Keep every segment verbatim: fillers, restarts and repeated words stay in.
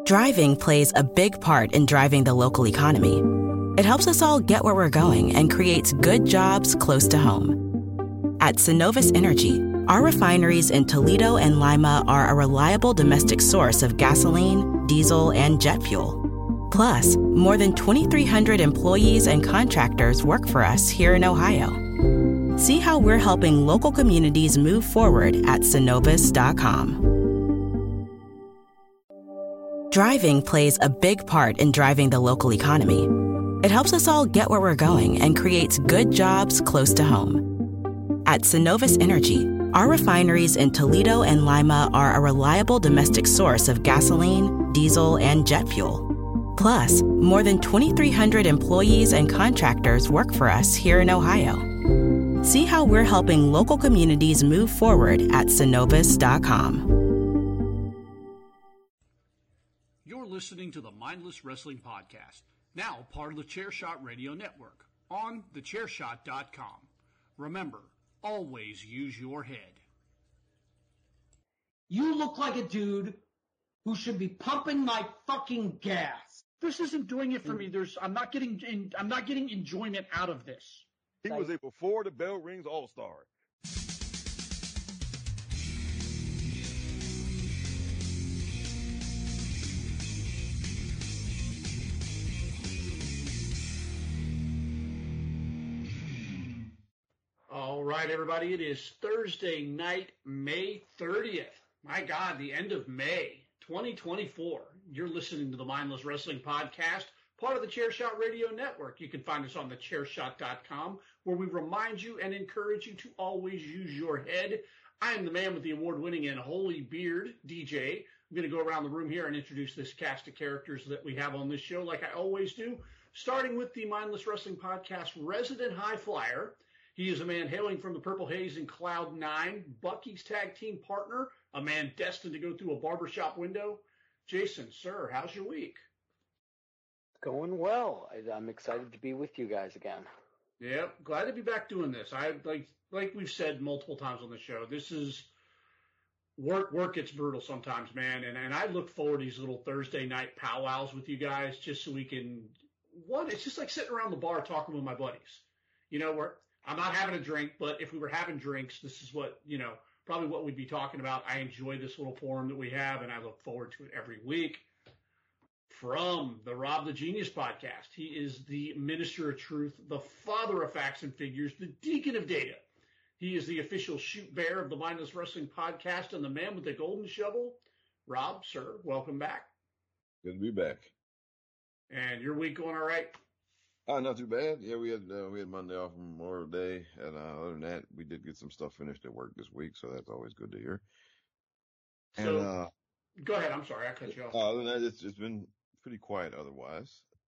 Driving plays a big part in driving the local economy. It helps us all get where we're going and creates good jobs close to home. At Synovus Energy, our refineries in Toledo and Lima are a reliable domestic source of gasoline, diesel, and jet fuel. Plus, more than twenty-three hundred employees and contractors work for us here in Ohio. See how we're helping local communities move forward at Synovus dot com. Driving plays a big part in driving the local economy. It helps us all get where we're going and creates good jobs close to home. At Synovus Energy, our refineries in Toledo and Lima are a reliable domestic source of gasoline, diesel, and jet fuel. Plus, more than twenty-three hundred employees and contractors work for us here in Ohio. See how we're helping local communities move forward at Synovus dot com. You're listening to the Mindless Wrestling Podcast, now part of the Chairshot Radio Network, on the chair shot dot com. Remember, always use your head. You look like a dude who should be pumping my fucking gas. This isn't doing it for me. There's, I'm not getting, in, I'm not getting enjoyment out of this. He was a before the bell rings all-star. All right, everybody. It is Thursday night, May thirtieth. My God, the end of May, twenty twenty-four. You're listening to the Mindless Wrestling Podcast, part of the Chairshot Radio Network. You can find us on the chair shot dot com, where we remind you and encourage you to always use your head. I am the man with the award-winning and holy beard, D J. I'm going to go around the room here and introduce this cast of characters that we have on this show, like I always do, starting with the Mindless Wrestling Podcast resident high flyer. He is a man hailing from the Purple Haze in Cloud nine, Bucky's tag team partner, a man destined to go through a barbershop window. Jason, sir, how's your week? Going well. I, I'm excited to be with you guys again. Yeah, glad to be back doing this. I like like we've said multiple times on the show, this is work work gets brutal sometimes, man. And and I look forward to these little Thursday night powwows with you guys just so we can one, it's just like sitting around the bar talking with my buddies. You know, we're I'm not having a drink, but if we were having drinks, this is what, you know, probably what we'd be talking about. I enjoy this little forum that we have, and I look forward to it every week. From the Rob the Genius podcast, he is the minister of truth, the father of facts and figures, the deacon of data. He is the official shoot bear of the Mindless Wrestling Podcast and the man with the golden shovel. Rob, sir, welcome back. Good to be back. And your week going all right? Uh, not too bad. Yeah, we had uh, we had Monday off from Memorial Day, and uh, other than that, we did get some stuff finished at work this week, so that's always good to hear. And, so, uh, go ahead. I'm sorry, I cut you off. Uh, other than that, it's it's been pretty quiet otherwise.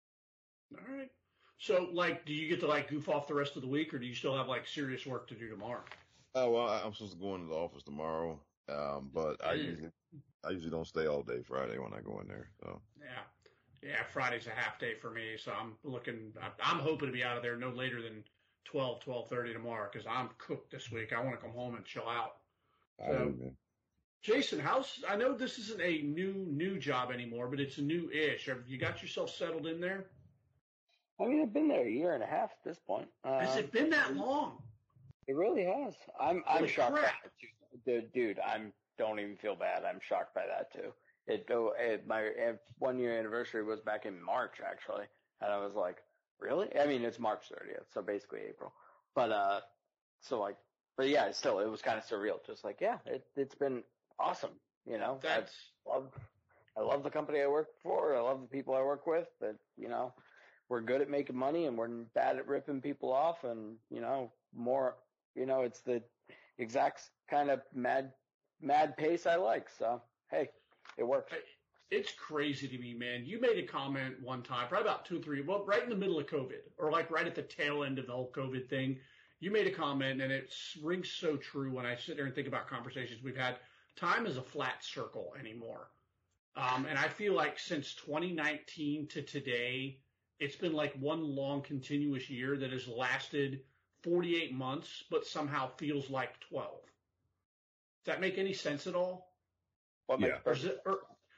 All right. So, like, do you get to like goof off the rest of the week, or do you still have like serious work to do tomorrow? Oh well, I, I'm supposed to go into the office tomorrow, um, but I Mm. usually I usually don't stay all day Friday when I go in there. So Yeah. Yeah, Friday's a half day for me, so I'm looking, I'm hoping to be out of there no later than twelve, twelve thirty tomorrow, because I'm cooked this week. I want to come home and chill out. I So, don't know. Jason, how's, I know this isn't a new, new job anymore, but it's a new-ish. Have you got yourself settled in there? I mean, I've been there a year and a half at this point. Um, Has it been that long? It really has. I'm I'm Holy shocked crap. by it too. Dude, dude, I'm don't even feel bad. I'm shocked by that too. It, oh, it my it, one year anniversary was back in March actually, and I was like, really? I mean, it's March thirtieth, so basically April. But uh, so like, but yeah, still, it was kind of surreal. Just like, yeah, it it's been awesome. You know, That's, I love I love the company I work for. I love the people I work with. But you know, we're good at making money, and we're bad at ripping people off. And you know, more, you know, it's the exact kind of mad mad pace I like. So hey. It works. It's crazy to me, man. You made a comment one time, probably about two or three, well, right in the middle of COVID, or like right at the tail end of the whole COVID thing. You made a comment, and it rings so true when I sit there and think about conversations we've had. Time is a flat circle anymore. Um, and I feel like since twenty nineteen to today, it's been like one long continuous year that has lasted forty-eight months, but somehow feels like twelve. Does that make any sense at all? What Yeah. makes Or is it, or,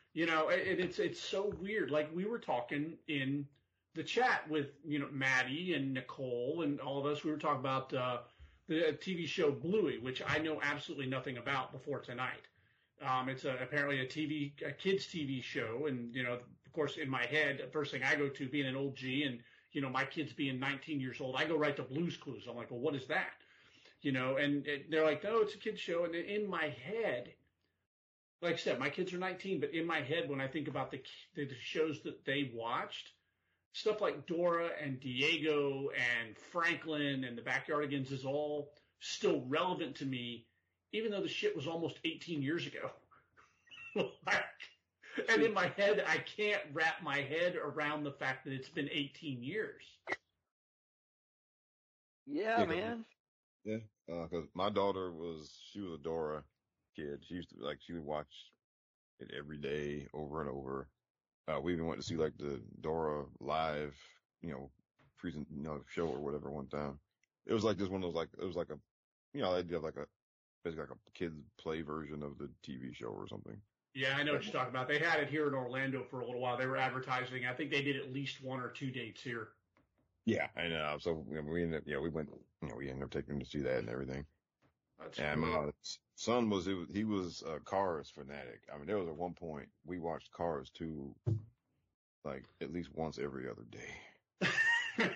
You know, and it's it's so weird. Like we were talking in the chat with, you know, Maddie and Nicole and all of us. We were talking about uh, the T V show Bluey, which I know absolutely nothing about before tonight. Um, it's a, apparently a T V, a kids T V show, and you know, of course, in my head, the first thing I go to, being an old G, and you know, my kids being nineteen years old, I go right to Blue's Clues. I'm like, well, what is that? You know, and it, they're like, no, it's a kids show, and in my head. Like I said, my kids are nineteen, but in my head, when I think about the, the shows that they watched, stuff like Dora and Diego and Franklin and the Backyardigans is all still relevant to me, even though the shit was almost eighteen years ago. Like, and in my head, I can't wrap my head around the fact that it's been eighteen years. Yeah, yeah man. Yeah, because uh, my daughter was, she was a Dora kid. She used to, like, she would watch it every day over and over. Uh, we even went to see, like, the Dora live, you know, present, you know, show or whatever one time. It was like just one of those, like, it was like a, you know, they did like a, basically like a kid's play version of the T V show or something. Yeah, I know what you're talking about. They had it here in Orlando for a little while. They were advertising. I think they did at least one or two dates here. Yeah, and uh, so you know, we ended up, yeah, we went, you know, we ended up taking them to see that and everything. That's and cool. My son was, it was, he was a Cars fanatic. I mean, there was at one point we watched Cars two, like at least once every other day.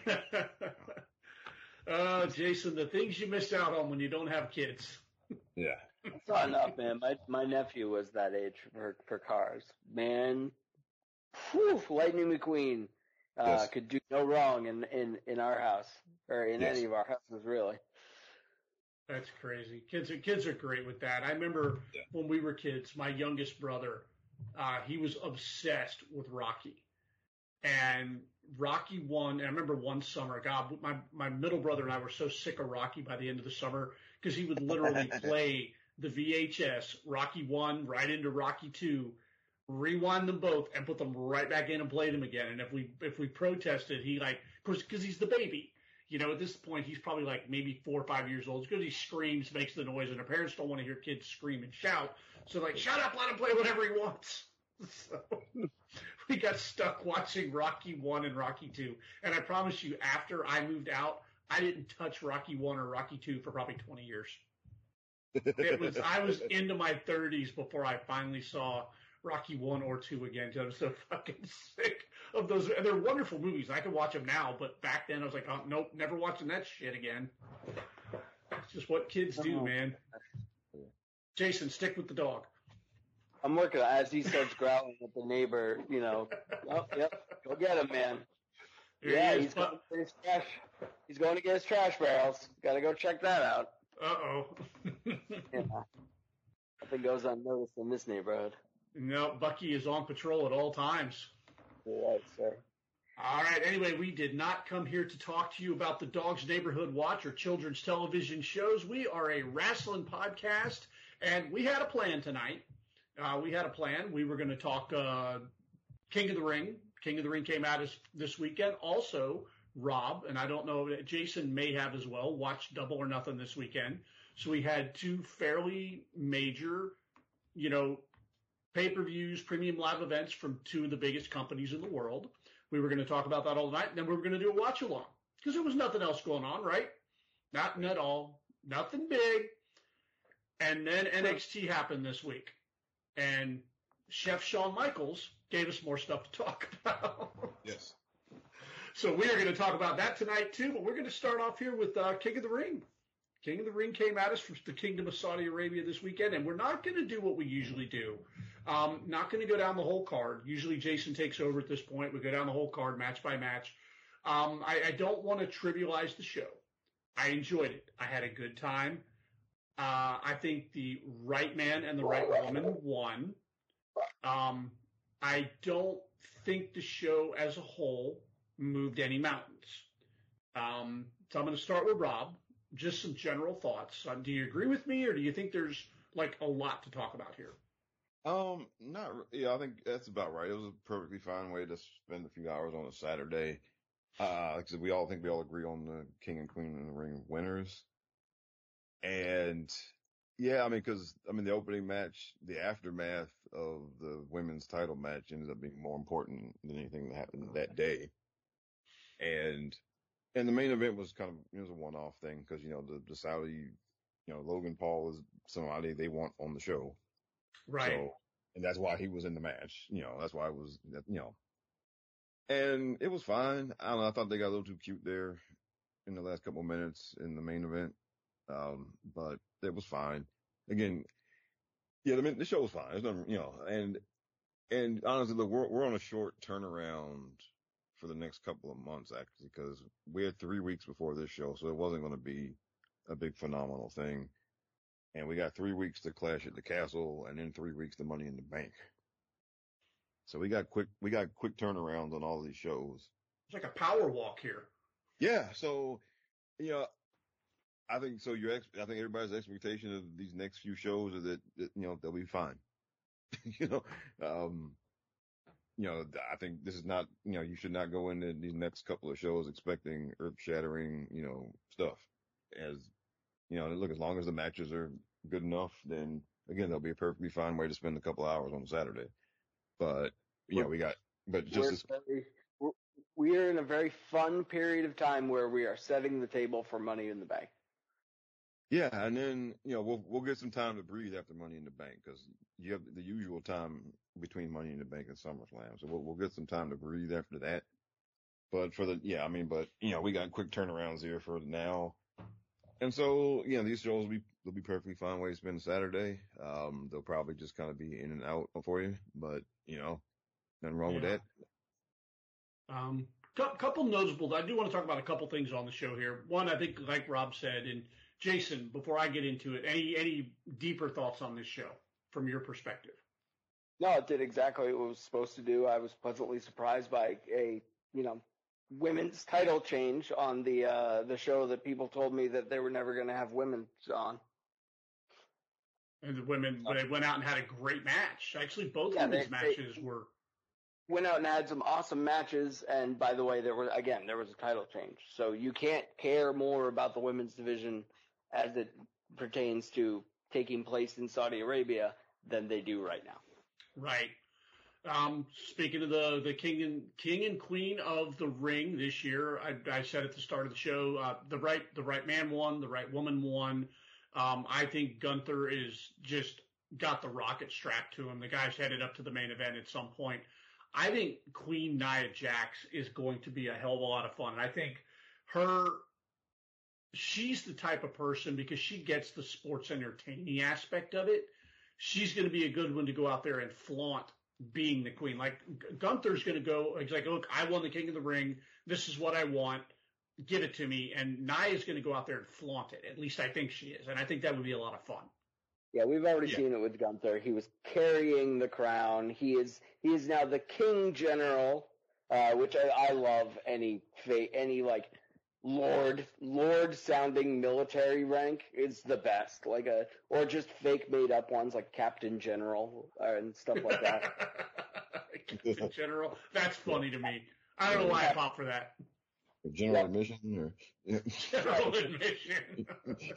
Oh, Jason, the things you miss out on when you don't have kids. Yeah. It's not enough, man. My my nephew was that age for for Cars. Man, whew, Lightning McQueen uh, yes. could do no wrong in, in, in our house or in yes. any of our houses, really. That's crazy. Kids are kids are great with that. I remember yeah. when we were kids, my youngest brother, uh, he was obsessed with Rocky. And Rocky one, and I remember one summer, God, my, my middle brother and I were so sick of Rocky by the end of the summer because he would literally play the V H S, Rocky one, right into Rocky two, rewind them both, and put them right back in and play them again. And if we if we protested, he like, of course, because he's the baby. You know, at this point, he's probably like maybe four or five years old. It's because he screams, makes the noise, and the parents don't want to hear kids scream and shout. So like, shut up, let him play whatever he wants. So we got stuck watching Rocky one and Rocky two. And I promise you, after I moved out, I didn't touch Rocky one or Rocky two for probably twenty years. It was, I was into my thirties before I finally saw Rocky one or two again. I was so fucking sick of those. And they're wonderful movies. I can watch them now, but back then I was like, oh, nope, never watching that shit again. It's just what kids do, man. Jason, stick with the dog. I'm working as he starts growling at the neighbor, you know. Oh, yep, go get him, man. Here yeah, he he's going to get his trash. He's going to get his trash barrels. Got to go check that out. Uh-oh. Yeah. Nothing goes unnoticed in this neighborhood. No, Bucky is on patrol at all times. Right, sir. All right. Anyway, we did not come here to talk to you about the Dog's Neighborhood Watch or children's television shows. We are a wrestling podcast, and we had a plan tonight. Uh, we had a plan. We were going to talk uh, King of the Ring. King of the Ring came out this, this weekend. Also, Rob, and I don't know, Jason may have as well, watched Double or Nothing this weekend. So we had two fairly major, you know, pay-per-views, premium live events from two of the biggest companies in the world. We were going to talk about that all night, and then we were going to do a watch-along because there was nothing else going on, right? Nothing at all. Nothing big. And then N X T happened this week. And Chef Shawn Michaels gave us more stuff to talk about. Yes. So we are going to talk about that tonight, too, but we're going to start off here with uh, King of the Ring. King of the Ring came at us from the Kingdom of Saudi Arabia this weekend, and we're not going to do what we usually do. Um, not going to go down the whole card. Usually Jason takes over at this point. We go down the whole card, match by match. Um, I, I don't want to trivialize the show. I enjoyed it. I had a good time. Uh, I think the right man and the right woman won. Um, I don't think the show as a whole moved any mountains. Um, so I'm going to start with Rob. Just some general thoughts. Um, do you agree with me, or do you think there's like a lot to talk about here? Um, not yeah. I think that's about right. It was a perfectly fine way to spend a few hours on a Saturday. Uh, like I said, we all think we all agree on the King and Queen in the Ring winners. And Yeah, I mean, because I mean, the opening match, the aftermath of the women's title match ended up being more important than anything that happened that day. And and the main event was kind of it was a one-off thing because you know the the Saudi, you know, Logan Paul is somebody they want on the show. Right. So, and that's why he was in the match. You know, that's why it was, you know, and it was fine. I don't know. I thought they got a little too cute there in the last couple of minutes in the main event. Um, but it was fine. Again, yeah, the, the show was fine. There's nothing, you know, and, and honestly, look, we're, we're on a short turnaround for the next couple of months, actually, because we had three weeks before this show, so it wasn't going to be a big phenomenal thing. And we got three weeks to Clash at the Castle and then three weeks to Money in the Bank. So we got quick, we got quick turnarounds on all these shows. It's like a power walk here. Yeah. So, you know, I think so. Your ex, I think everybody's expectation of these next few shows is that, that you know, they'll be fine. you know, um, you know, I think this is not, you know, you should not go into these next couple of shows expecting earth shattering, you know, stuff. As, you know, look, as long as the matches are good enough, then again, there'll be a perfectly fine way to spend a couple hours on Saturday. But, you know, we got, but just as, very, we're, we are in a very fun period of time where we are setting the table for Money in the Bank. Yeah, and then, you know, we'll, we'll get some time to breathe after Money in the Bank because you have the usual time between Money in the Bank and SummerSlam. So we'll, we'll get some time to breathe after that. But for the, yeah, I mean, but, you know, we got quick turnarounds here for now. And so, you know, these shows will be, they'll be perfectly fine way to spend Saturday. Um, they'll probably just kind of be in and out for you, but, you know, nothing wrong yeah. with that. Um, a couple notable, I do want to talk about a couple things on the show here. One, I think, like Rob said, and Jason, before I get into it, any, any deeper thoughts on this show from your perspective? No, it did exactly what it was supposed to do. I was pleasantly surprised by a, you know, women's title change on the, uh, the show that people told me that they were never going to have women on. And the women, they went out and had a great match. Actually, both yeah, women's they, matches they were. Went out and had some awesome matches. And by the way, there was, again, there was a title change. So you can't care more about the women's division as it pertains to taking place in Saudi Arabia than they do right now. Right. Um, speaking of the, the king and king and queen of the ring this year, I, I said at the start of the show, uh, the right, the right man won, the right woman won. Um, I think Gunther is just got the rocket strapped to him. The guy's headed up to the main event at some point. I think Queen Nia Jax is going to be a hell of a lot of fun. And I think her, she's the type of person, because she gets the sports entertaining aspect of it, she's going to be a good one to go out there and flaunt being the queen. Like Gunther's going to go, he's like, look, I won the King of the Ring. This is what I want. Give it to me. And Nia's going to go out there and flaunt it. At least I think she is. And I think that would be a lot of fun. Yeah, we've already yeah. seen it with Gunther. He was carrying the crown. He is he is now the King General, uh, which I, I love. Any fa- any like Lord Lord sounding military rank is the best. Like a or just fake made up ones like Captain General uh, and stuff like that. Captain General, that's funny to me. I don't know why I pop for that. General yep. admission or yeah. General admission.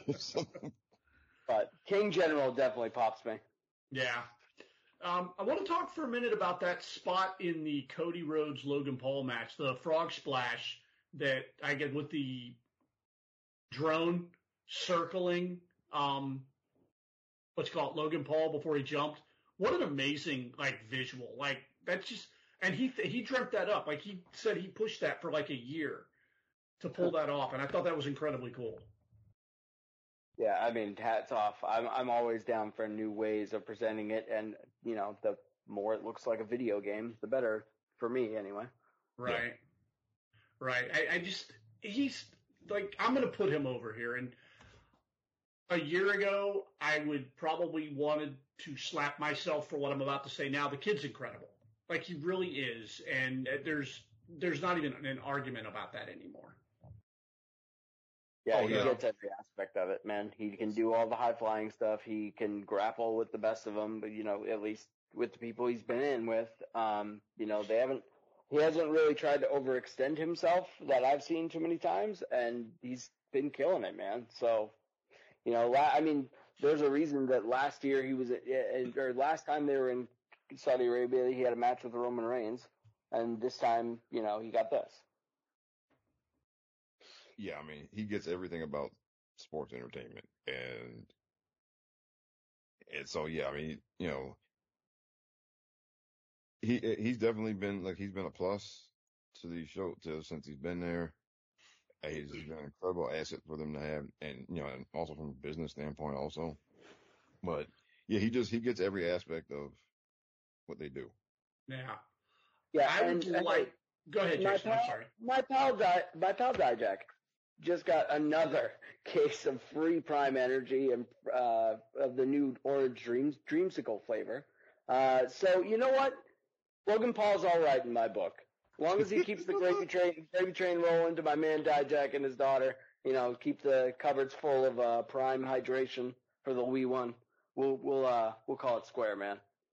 But King General definitely pops me. Yeah. Um, I want to talk for a minute about that spot in the Cody Rhodes Logan Paul match, the frog splash that I get with the drone circling, um, what's called Logan Paul before he jumped. What an amazing, like, visual. Like, that's just, and he, he dreamt that up. Like, he said he pushed that for like a year to pull that off. And I thought that was incredibly cool. Yeah, I mean, hats off. I'm I'm always down for new ways of presenting it, and you know, the more it looks like a video game, the better for me, anyway. Right, yeah. right. I, I just he's like I'm going to put him over here. And a year ago, I would probably wanted to slap myself for what I'm about to say now. The kid's incredible, like he really is, and there's there's not even an argument about that anymore. Yeah, oh, he yeah. gets every aspect of it, man. He can do all the high-flying stuff. He can grapple with the best of them, but, you know, at least with the people he's been in with, um, you know, they haven't, he hasn't really tried to overextend himself that I've seen too many times, and he's been killing it, man. So, you know, I mean, there's a reason that last year he was, or last time they were in Saudi Arabia, he had a match with Roman Reigns, and this time, you know, he got this. Yeah, I mean, he gets everything about sports entertainment, and and so yeah, I mean, you know, he he's definitely been like he's been a plus to the show to since he's been there. He's been an incredible asset for them to have, and you know, and also from a business standpoint, also. But yeah, he just he gets every aspect of what they do. Yeah, yeah. I and, would and like. Go ahead, my Jason. pal, I'm sorry. My pal, Di, my pal Dijak just got another case of free Prime Energy and uh, of the new Orange Dreams Dreamsicle flavor. Uh, so you know what? Logan Paul's all right in my book. As long as he keeps the gravy train gravy train rolling to my man Dijak and his daughter, you know, keep the cupboards full of uh, Prime hydration for the wee one. We'll we'll uh, we'll call it square, man.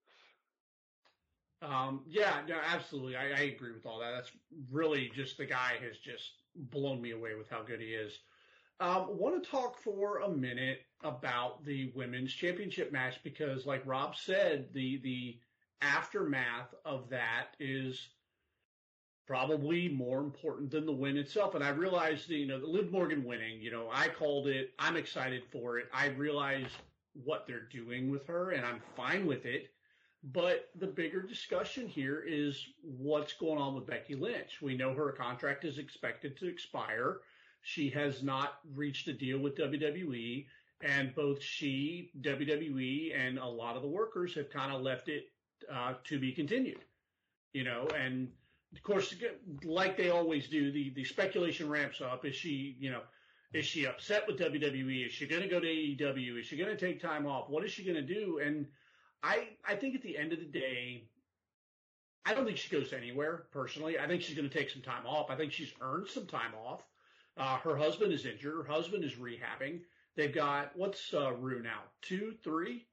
Um, yeah, no, absolutely. I, I agree with all that. That's really just the guy has just blown me away with how good he is. Um, want to talk for a minute about the women's championship match because, like Rob said, the the aftermath of that is probably more important than the win itself. And I realized, you know, the Liv Morgan winning, you know, I called it. I'm excited for it. I realize what they're doing with her, and I'm fine with it. But the bigger discussion here is what's going on with Becky Lynch. We know her contract is expected to expire. She has not reached a deal with W W E, and both she, W W E, and a lot of the workers have kind of left it uh, to be continued. You know, and of course, like they always do, the, the speculation ramps up. Is she, you know, is she upset with W W E? Is she going to go to A E W? Is she going to take time off? What is she going to do? And I, I think at the end of the day, I don't think she goes anywhere, personally. I think she's going to take some time off. I think she's earned some time off. Uh, her husband is injured. Her husband is rehabbing. They've got, what's uh, Rue now? Two, three?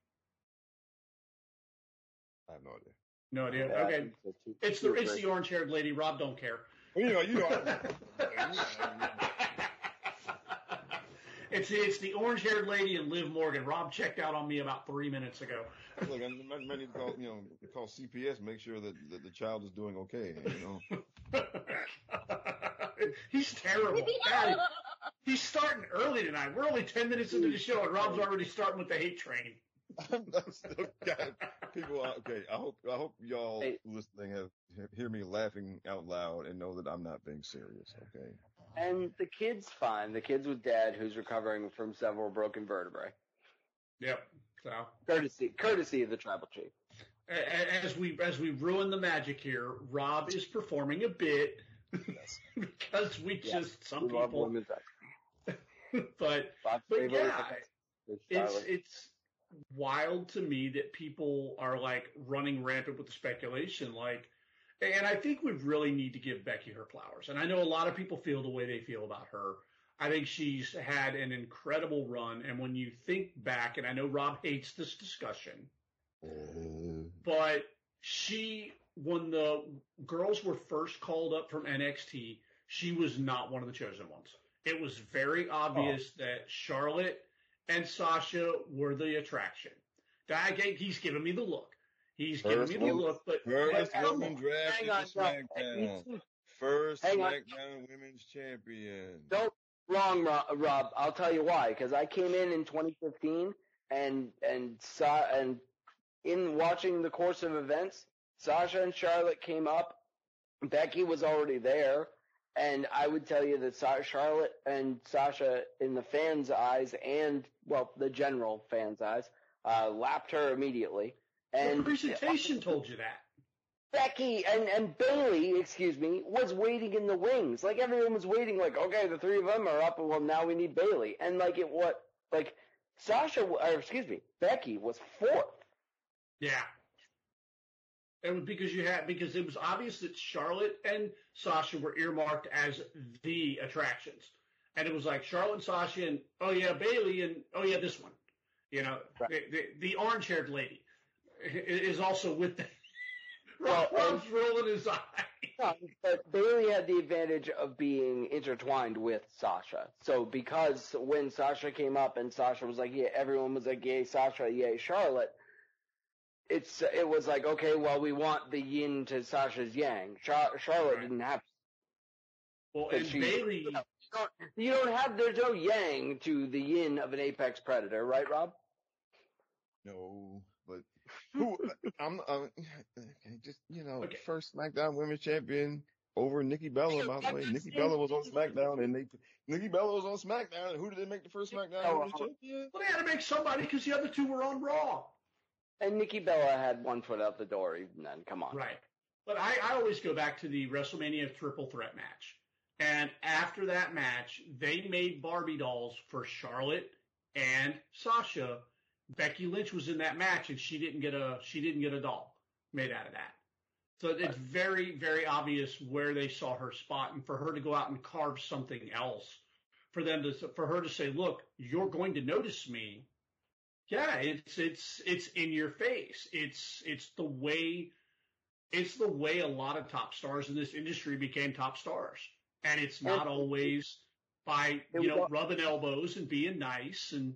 I have no idea. No idea. Yeah, okay. so two, It's the it's the orange-haired lady. Rob don't care. Well, you know, you know. It's it's the orange-haired lady and Liv Morgan. Rob checked out on me about three minutes ago. Look, I might need to call, you know, call C P S, make sure that, that the child is doing okay. You know, he's terrible. God, he's starting early tonight. We're only ten minutes into the show, and Rob's already starting with the hate train. I'm still, God, people, okay. I hope I hope y'all hey. listening have hear me laughing out loud and know that I'm not being serious. Okay. And the kid's fine. The kid's with dad, who's recovering from several broken vertebrae. Yep. So courtesy, courtesy of the tribal chief. As we as we ruin the magic here, Rob is performing a bit Yes. because we Yes. just some We love people. women's wrestling. but Bob's but favorite yeah, is it's Charlotte. it's wild to me that people are like running rampant with the speculation, like. And I think we really need to give Becky her flowers. And I know a lot of people feel the way they feel about her. I think she's had an incredible run. And when you think back, and I know Rob hates this discussion, Uh, but she, when the girls were first called up from N X T, she was not one of the chosen ones. It was very obvious oh. that Charlotte and Sasha were the attraction. That, he's giving me the look. He's giving me the look, but first but woman drafted to SmackDown. First Hang on. SmackDown Women's Champion. Don't wrong, Rob. I'll tell you why. Because I came in in twenty fifteen and and saw and in watching the course of events, Sasha and Charlotte came up. Becky was already there, and I would tell you that Sa- Charlotte and Sasha, in the fans' eyes and well, the general fans' eyes, uh, lapped her immediately. And the presentation told you that. Becky and, and Bayley, excuse me, was waiting in the wings. Like everyone was waiting, like, okay, the three of them are up, and well, now we need Bayley. And like it, what, like Sasha, or excuse me, Becky was fourth. Yeah. It was because you had because it was obvious that Charlotte and Sasha were earmarked as the attractions, and it was like Charlotte and Sasha, and oh yeah, Bayley, and oh yeah, this one, you know, right. the, the, the orange-haired lady is also with them. Well, Rob's rolling his eyes. but Bailey had the advantage of being intertwined with Sasha. So because when Sasha came up and Sasha was like, yeah, everyone was like, yay Sasha, yay Charlotte. It's it was like, okay, well, we want the yin to Sasha's yang. Char- Charlotte Right. didn't have. Well, and she, Bailey, you don't, you don't have. There's no yang to the yin of an apex predator, right, Rob? No, but who? I'm, I'm just you know Okay. first SmackDown Women's Champion over Nikki Bella. By the way, Nikki Bella was on SmackDown, and they Nikki Bella was on SmackDown. And who did they make the first SmackDown Oh, Women's uh, Champion? well, they had to make somebody because the other two were on Raw. And Nikki Bella had one foot out the door. Even then, come on. Right. But I, I always go back to the WrestleMania triple threat match. And after that match, they made Barbie dolls for Charlotte and Sasha. Becky Lynch was in that match, and she didn't get a she didn't get a doll made out of that. So it's very, very obvious where they saw her spot, and for her to go out and carve something else, for them to for her to say, "Look, you're going to notice me." Yeah, it's it's it's in your face. It's it's the way it's the way a lot of top stars in this industry became top stars, and it's not always by you know rubbing elbows and being nice and.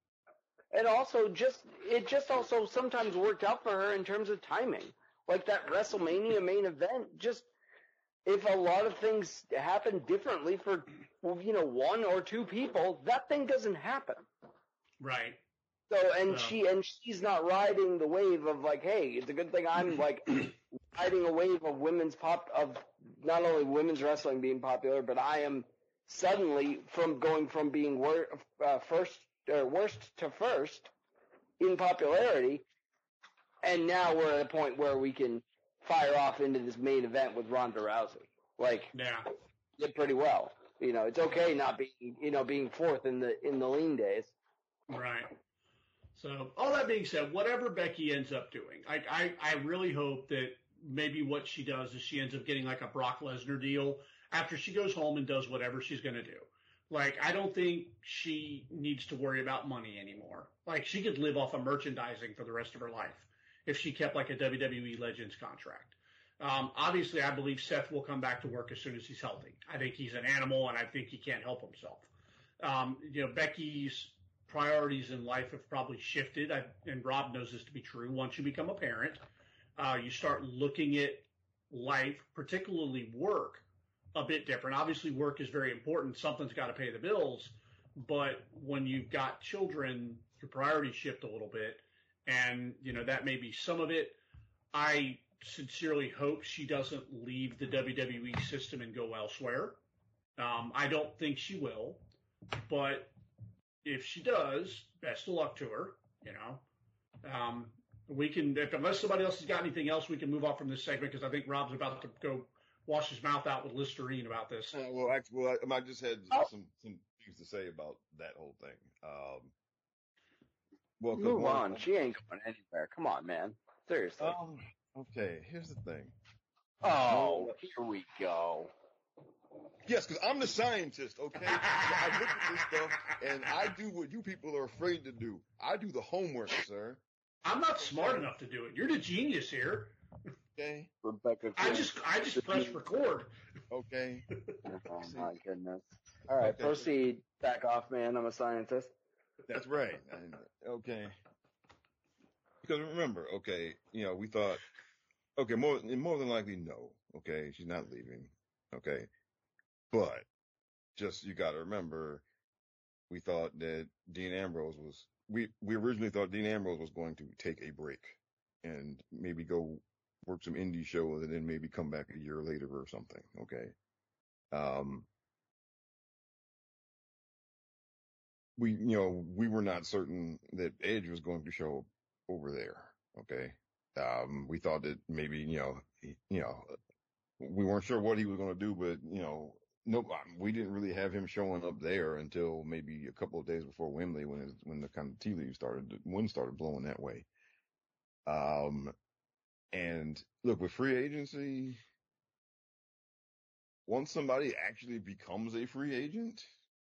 And also, just it just also sometimes worked out for her in terms of timing. Like that WrestleMania main event, just if a lot of things happen differently for you know one or two people, that thing doesn't happen. Right. So and No. she and she's not riding the wave of like, hey, it's a good thing I'm like riding a wave of women's pop of not only women's wrestling being popular, but I am suddenly from going from being wor- uh, first. Or worst to first in popularity, and now we're at a point where we can fire off into this main event with Ronda Rousey. Like, Yeah. did pretty well. You know, it's okay not being, you know, being fourth in the in the lean days. Right. So all that being said, whatever Becky ends up doing, I I, I really hope that maybe what she does is she ends up getting like a Brock Lesnar deal after she goes home and does whatever she's going to do. Like, I don't think she needs to worry about money anymore. Like, she could live off of merchandising for the rest of her life if she kept, like, a W W E Legends contract. Um, obviously, I believe Seth will come back to work as soon as he's healthy. I think he's an animal, and I think he can't help himself. Um, you know, Becky's priorities in life have probably shifted, I, and Rob knows this to be true. Once you become a parent, uh, you start looking at life, particularly work, a bit different. Obviously, work is very important. Something's got to pay the bills. But when you've got children, your priorities shift a little bit. And, you know, that may be some of it. I sincerely hope she doesn't leave the W W E system and go elsewhere. Um, I don't think she will. But if she does, best of luck to her, you know. Um, we can, if, unless somebody else has got anything else, we can move on from this segment because I think Rob's about to go wash his mouth out with Listerine about this. Uh, well, actually, well, I, I just had Oh. some some things to say about that whole thing. Um, well, 'cause Move one- on. She ain't going anywhere. Come on, man. Seriously. Um, okay, here's the thing. oh, here we go. Yes, because I'm the scientist, okay? I look at this stuff, and I do what you people are afraid to do. I do the homework, sir. I'm not smart enough to do it. You're the genius here. Okay? Rebecca. I just, I just press record. Okay? Oh my goodness. All right, Okay. proceed. Back off, man. I'm a scientist. That's right. And, okay. Because remember, okay, you know, we thought, okay, more, more than likely, no. Okay, she's not leaving. Okay. But just, you gotta remember, we thought that Dean Ambrose was, we, we originally thought Dean Ambrose was going to take a break and maybe go work some indie shows and then maybe come back a year later or something. Okay. Um, we, you know, we were not certain that Edge was going to show up over there. Okay. Um, we thought that maybe, you know, he, you know, we weren't sure what he was going to do, but, you know, no, we didn't really have him showing up there until maybe a couple of days before Wembley when his, when the kind of tea leaves started, the wind started blowing that way. Um, and look, with free agency, once somebody actually becomes a free agent,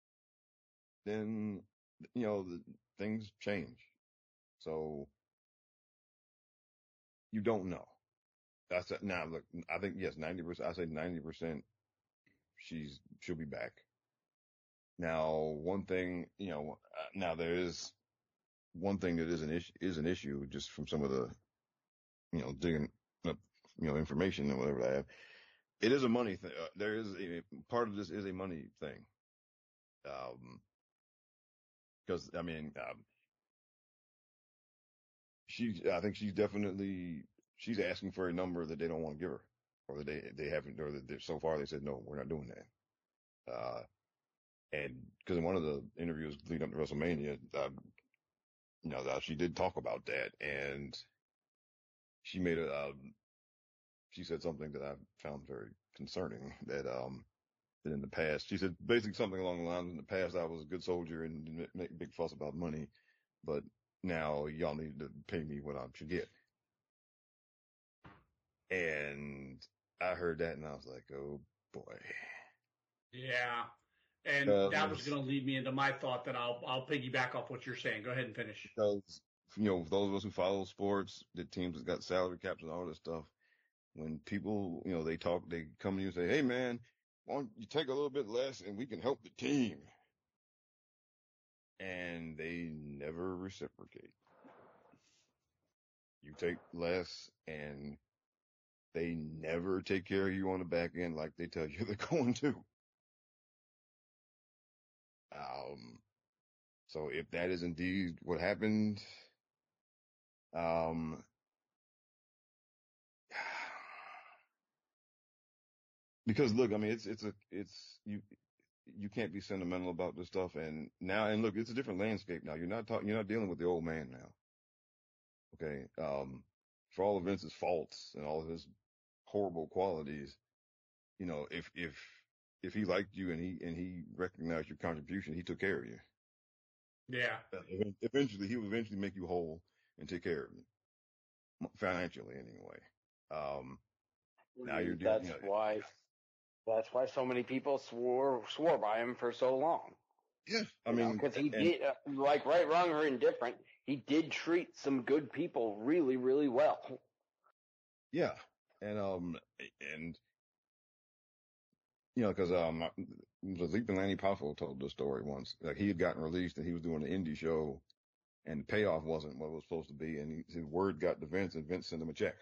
then, you know, the, things change. So you don't know. I said, now look, I think yes, ninety percent. I say ninety percent. She's she'll be back. Now, one thing, you know, uh, now there is one thing that is an issue is an issue just from some of the, you know, digging up, you know, information and whatever I have. It is a money thing. Uh, there is a part of this is a money thing. Um, because I mean, um, she, I think she's definitely, she's asking for a number that they don't want to give her, or that they, they haven't, or that they, so far they said, no, we're not doing that. Uh, and because in one of the interviews leading up to WrestleMania, uh, you know, she did talk about that, and she made a, um, she said something that I found very concerning, that, um, that in the past, she said basically something along the lines, in the past I was a good soldier and didn't make a big fuss about money, but now y'all need to pay me what I should get. And I heard that and I was like, oh boy. Yeah. And uh, that was going to lead me into my thought that I'll, I'll piggyback off what you're saying. Go ahead and finish. Because, you know, those of us who follow sports, the teams that got salary caps and all this stuff, when people, you know, they talk, they come to you and say, hey man, why don't you take a little bit less and we can help the team? And they never reciprocate. You take less and they never take care of you on the back end like they tell you they're going to. Um, so if that is indeed what happened, um, because look, I mean, it's, it's a, it's, you, you can't be sentimental about this stuff. And now, and look, it's a different landscape now. You're not talking, you're not dealing with the old man now. Okay. Um, for all of Vince's faults and all of his horrible qualities, you know, if, if, if he liked you and he, and he recognized your contribution, he took care of you. Yeah. Eventually, he will eventually make you whole and take care of you. Financially, anyway. Um, now you're doing, that's you know, why, that's why so many people swore, swore by him for so long. Yeah. I mean, because he and, did, uh, like right, wrong, or indifferent, he did treat some good people really, really well. Yeah. And, um, and, you know, cause, um, the Leaping Lanny Poffo told this story once. Like he had gotten released and he was doing an indie show and the payoff wasn't what it was supposed to be. And he, his word got to Vince and Vince sent him a check.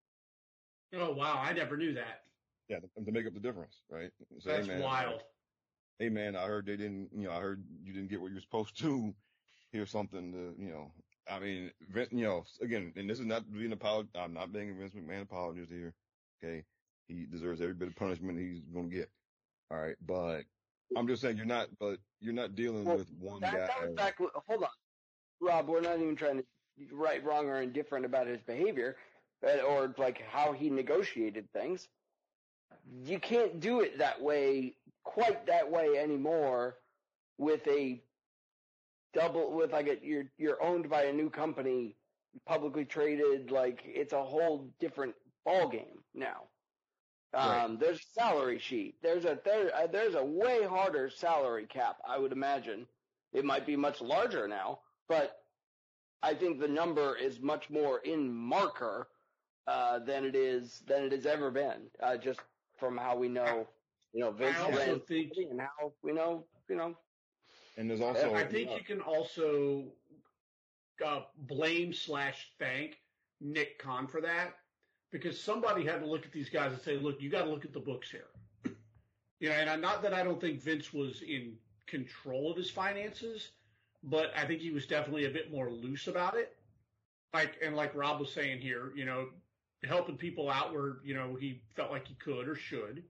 Oh, wow. I never knew that. Yeah. To, to make up the difference, right? So, That's hey, man, wild. like, hey man, I heard they didn't, you know, I heard you didn't get what you were supposed to. Here's something to, you know, I mean, Vince, you know, again, and this is not being apolog- I'm not being a Vince McMahon apologist here. Okay. He deserves every bit of punishment he's going to get. All right. But I'm just saying you're not, but you're not dealing well, with one that, guy. That was back, hold on. Rob, we're not even trying to right, wrong, or indifferent about his behavior or like how he negotiated things. You can't do it that way, quite that way anymore with a double, with like a, you're, you're owned by a new company, publicly traded, like it's a whole different ball game now. Right. Um, there's a salary sheet. There's a, there, uh, there's a way harder salary cap, I would imagine. It might be much larger now, but I think the number is much more in marker, uh, than it is, than it has ever been, uh, just from how we know, you know, Vince I also ran think, and how we know, you know. And there's also, I think you can also uh, blame slash thank Nick Khan for that, because somebody had to look at these guys and say, look, you got to look at the books here. You know, and I'm not that I don't think Vince was in control of his finances, but I think he was definitely a bit more loose about it. Like, and like Rob was saying here, you know, helping people out where, you know, he felt like he could or should.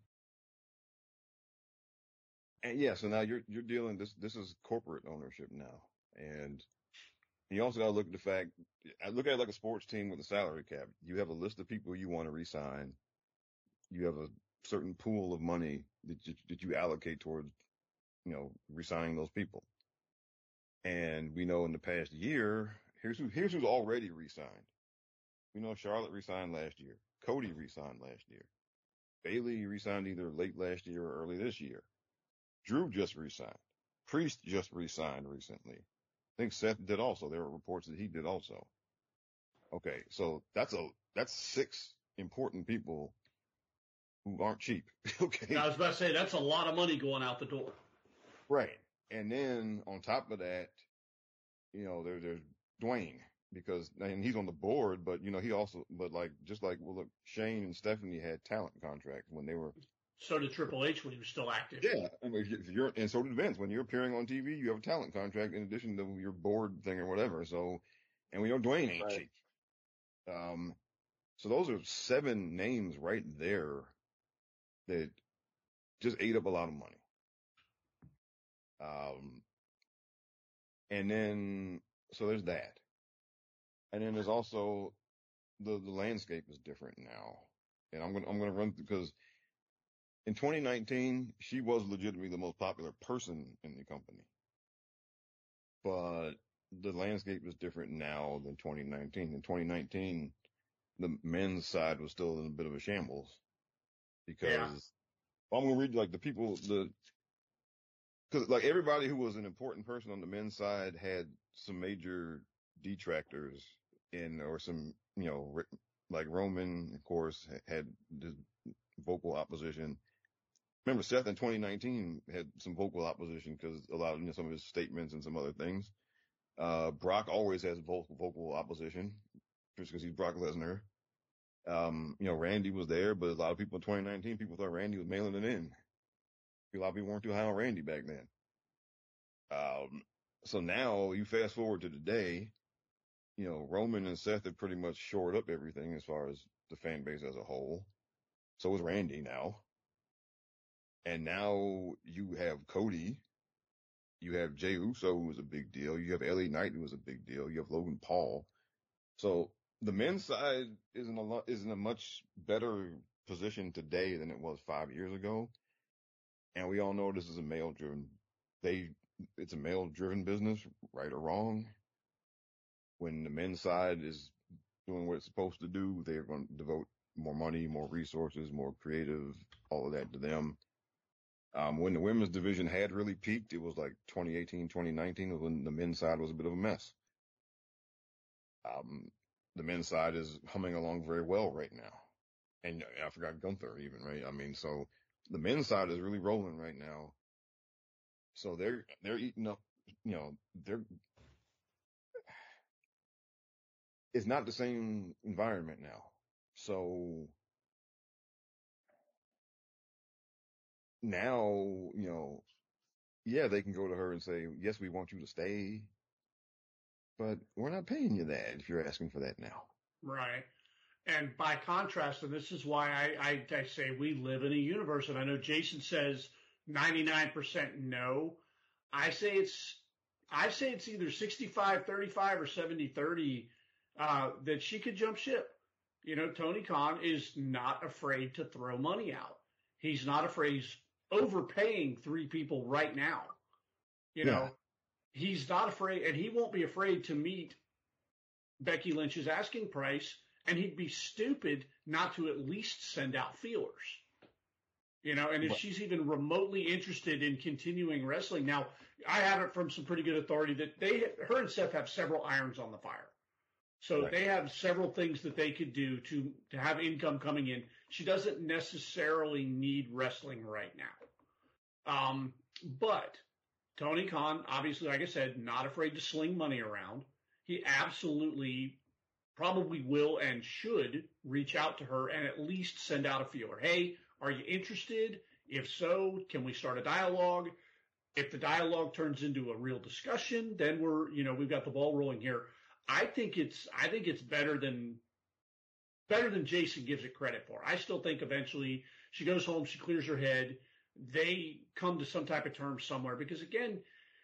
and yeah, so now you're, you're dealing, this, this is corporate ownership now. And you also got to look at the fact, I look at it like a sports team with a salary cap. You have a list of people you want to re-sign. You have a certain pool of money that you, that you allocate towards, you know, re-signing those people. And we know in the past year, here's who, here's who's already re-signed. We know Charlotte re-signed last year. Cody re-signed last year. Bayley re-signed either late last year or early this year. Drew just re-signed. Priest just re-signed recently. I think Seth did also. There were reports that he did also. Okay. So that's a, that's six important people who aren't cheap. Okay. I was about to say, that's a lot of money going out the door. Right. And then on top of that, you know, there, there's Dwayne, because, and he's on the board, but, you know, he also, but like, just like, well, look, Shane and Stephanie had talent contracts when they were. So did Triple H when he was still active. Yeah. I mean, if you're, and so did Vince. When you're appearing on T V, you have a talent contract in addition to your board thing or whatever. So, and we know Dwayne ain't Right. cheap. Um, so those are seven names right there that just ate up a lot of money. Um, and then, so there's that. And then there's also the, the landscape is different now. And I'm going to, I'm going to run through, because in twenty nineteen, she was legitimately the most popular person in the company. But the landscape is different now than twenty nineteen. In twenty nineteen, the men's side was still in a bit of a shambles, because Yeah. I'm going to read like the people, the, because like everybody who was an important person on the men's side had some major detractors in, or some, you know, like Roman, of course, had the vocal opposition. Remember, Seth in twenty nineteen had some vocal opposition because a lot of, you know, some of his statements and some other things. Uh, Brock always has vocal, vocal opposition just because he's Brock Lesnar. Um, you know, Randy was there, but a lot of people in twenty nineteen, people thought Randy was mailing it in. A lot of people weren't too high on Randy back then. Um, so now you fast forward to today, you know, Roman and Seth have pretty much shored up everything as far as the fan base as a whole. So is Randy now. And now you have Cody. You have Jey Uso, who was a big deal. You have L A Knight, who was a big deal. You have Logan Paul. So the men's side is in a lot, is in a much better position today than it was five years ago. And we all know this is a male driven, they, it's a male driven business, right or wrong. When the men's side is doing what it's supposed to do, they're going to devote more money, more resources, more creative, all of that to them. Um, when the women's division had really peaked, it was like twenty eighteen, twenty nineteen, when the men's side was a bit of a mess. Um, the men's side is humming along very well right now. And I forgot Gunther even, right? I mean, so the men's side is really rolling right now. So they're, they're eating up, you know, they're, it's not the same environment now. So now, you know, yeah, they can go to her and say, yes, we want you to stay, but we're not paying you that if you're asking for that now. Right. And by contrast, and this is why I, I, I say we live in a universe, and I know Jason says ninety-nine percent no. I say it's, I say it's either sixty-five thirty-five or seventy thirty, uh, that she could jump ship. You know, Tony Khan is not afraid to throw money out. He's not afraid. He's overpaying three people right now. You know, yeah. He's not afraid, and he won't be afraid to meet Becky Lynch's asking price, and he'd be stupid not to at least send out feelers. You know, and if what? she's even remotely interested in continuing wrestling. Now, I have it from some pretty good authority that they, her and Seth have several irons on the fire. So right. They have several things that they could do to, to have income coming in. She doesn't necessarily need wrestling right now. Um, but Tony Khan, obviously, like I said, not afraid to sling money around. He absolutely probably will and should reach out to her and at least send out a feeler. Hey, are you interested? If so, can we start a dialogue? If the dialogue turns into a real discussion, then we're, you know, we've got the ball rolling here. I think it's, I think it's better than, better than Jason gives it credit for. I still think eventually she goes home, she clears her head, they come to some type of terms somewhere. Because again,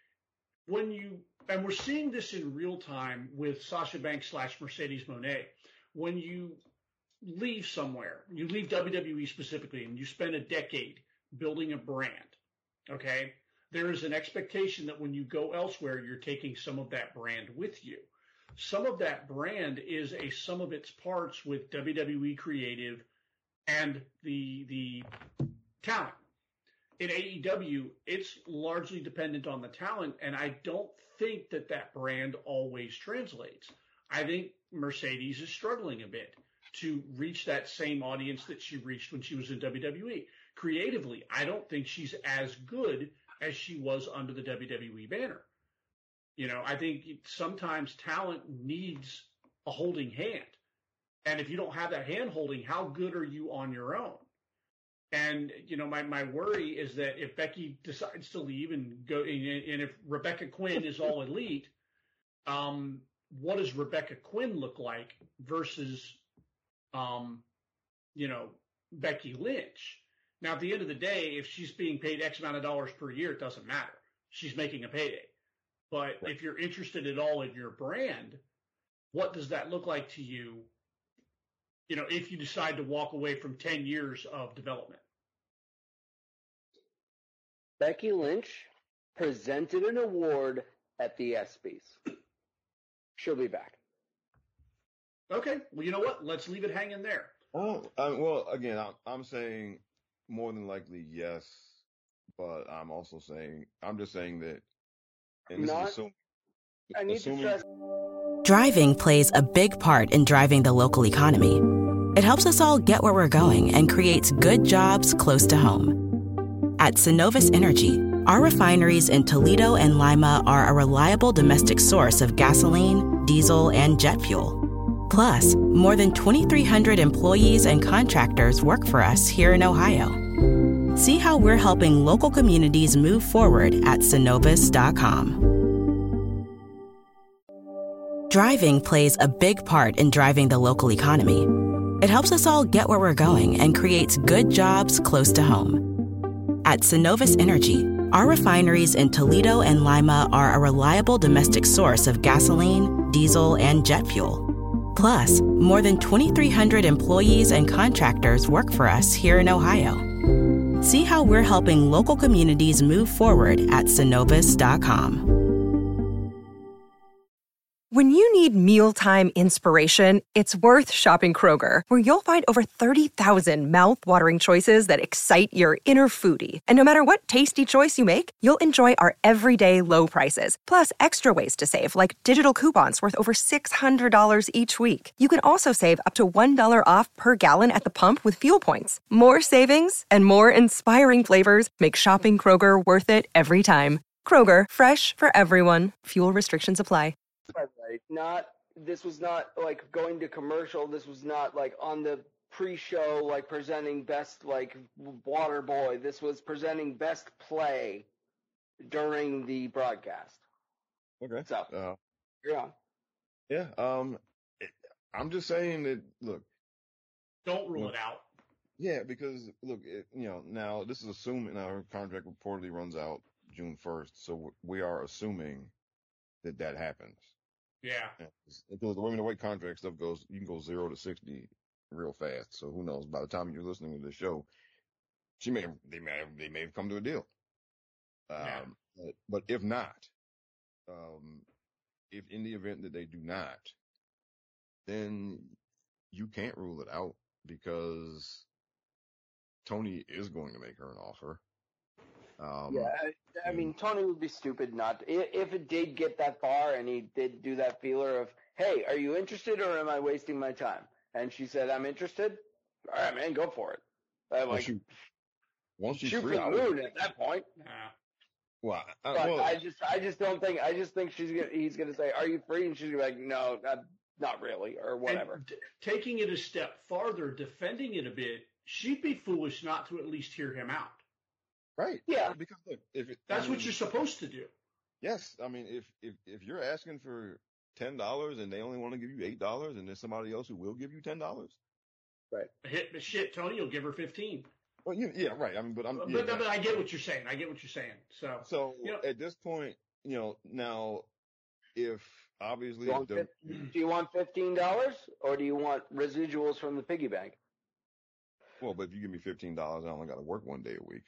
when you, and we're seeing this in real time with Sasha Banks slash Mercedes Moné, when you leave somewhere, you leave W W E specifically, and you spend a decade building a brand, okay, there is an expectation that when you go elsewhere, you're taking some of that brand with you. Some of that brand is a sum of its parts with W W E creative and the the talent. In A E W, it's largely dependent on the talent, and I don't think that that brand always translates. I think Mercedes is struggling a bit. to reach that same audience that she reached when she was in W W E. Creatively, I don't think she's as good as she was under the W W E banner. You know, I think sometimes talent needs a holding hand. And if you don't have that hand holding, how good are you on your own? And, you know, my, my worry is that if Becky decides to leave and go, and, and if Rebecca Quinn is all elite, um, what does Rebecca Quinn look like versus, um, you know, Becky Lynch? Now, at the end of the day, if she's being paid X amount of dollars per year, it doesn't matter. She's making a payday. But if you're interested at all in your brand, what does that look like to you, you know, if you decide to walk away from ten years of development? Becky Lynch presented an award at the ESPYs. She'll be back. Okay. Well, you know what? Let's leave it hanging there. Oh, um, well, again, I'm, I'm saying more than likely yes, but I'm also saying, I'm just saying that, and this Not, is assuming, I need assuming, to stress. Driving plays a big part in driving the local economy. It helps us all get where we're going and creates good jobs close to home. At Synovus Energy, our refineries in Toledo and Lima are a reliable domestic source of gasoline, diesel, and jet fuel. Plus, more than twenty-three hundred employees and contractors work for us here in Ohio. See how we're helping local communities move forward at Synovus dot com. Driving plays a big part in driving the local economy. It helps us all get where we're going and creates good jobs close to home. At Synovus Energy, our refineries in Toledo and Lima are a reliable domestic source of gasoline, diesel, and jet fuel. Plus, more than twenty-three hundred employees and contractors work for us here in Ohio. See how we're helping local communities move forward at Synovus dot com. When you need mealtime inspiration, it's worth shopping Kroger, where you'll find over thirty thousand mouth-watering choices that excite your inner foodie. And no matter what tasty choice you make, you'll enjoy our everyday low prices, plus extra ways to save, like digital coupons worth over six hundred dollars each week. You can also save up to one dollar off per gallon at the pump with fuel points. More savings and more inspiring flavors make shopping Kroger worth it every time. Kroger, fresh for everyone. Fuel restrictions apply. Right. Not, this was not like going to commercial. This was not like on the pre-show, like presenting best, like Water Boy. This was presenting best play during the broadcast. okay. So, Uh, you're on. yeah, um, it, I'm just saying that, look, Don't rule look, it out. yeah, because look, it, you know, now this is assuming our contract reportedly runs out June first. So we are assuming that that happens. Yeah. Because the women away contract stuff goes, you can go zero to sixty real fast. So who knows? By the time you're listening to the show, she may have, they may have, they may have come to a deal. Um, Yeah. but, but if not, um, if in the event that they do not, then you can't rule it out because Tony is going to make her an offer. Um, Yeah, I, I mean, Tony would be stupid not to, i- if it did get that far and he did do that feeler of, hey, are you interested or am I wasting my time? And she said, I'm interested. All right, man, go for it. I'm well, like, she, once she's shoot for free, the I would, moon at that point. Yeah. well, I, But well, I just, I just don't think, I just think she's gonna, he's gonna say, are you free? And she's gonna be like, no, not, not really, or whatever. And d- taking it a step farther, defending it a bit, she'd be foolish not to at least hear him out. right. Yeah. Because look, if it, That's I what mean, you're supposed to do. yes, I mean, if, if, if you're asking for ten dollars and they only want to give you eight dollars and there's somebody else who will give you ten dollars. Right. Hit the shit, Tony will give her fifteen. Well, yeah, yeah, right. I mean, but I'm, But, yeah, but I get what you're saying. I get what you're saying. So, so you know, at this point, you know, now if obviously, You if want the, fif- do you want fifteen dollars or do you want residuals from the piggy bank? well, but if you give me fifteen dollars, I only got to work one day a week.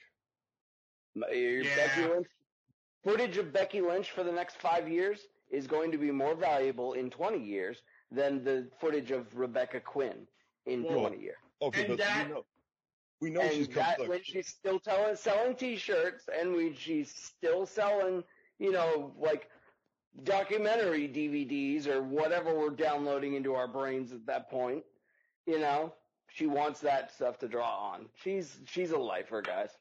Your Yeah. Becky Lynch, footage of Becky Lynch for the next five years is going to be more valuable in twenty years than the footage of Rebecca Quinn in Well, twenty years. Okay, And but that- we know, we know And she's come, that look, when she's still telling, selling T-shirts and when she's still selling, you know, like documentary D V Ds or whatever we're downloading into our brains at that point, You know, she wants that stuff to draw on. She's she's a lifer, guys.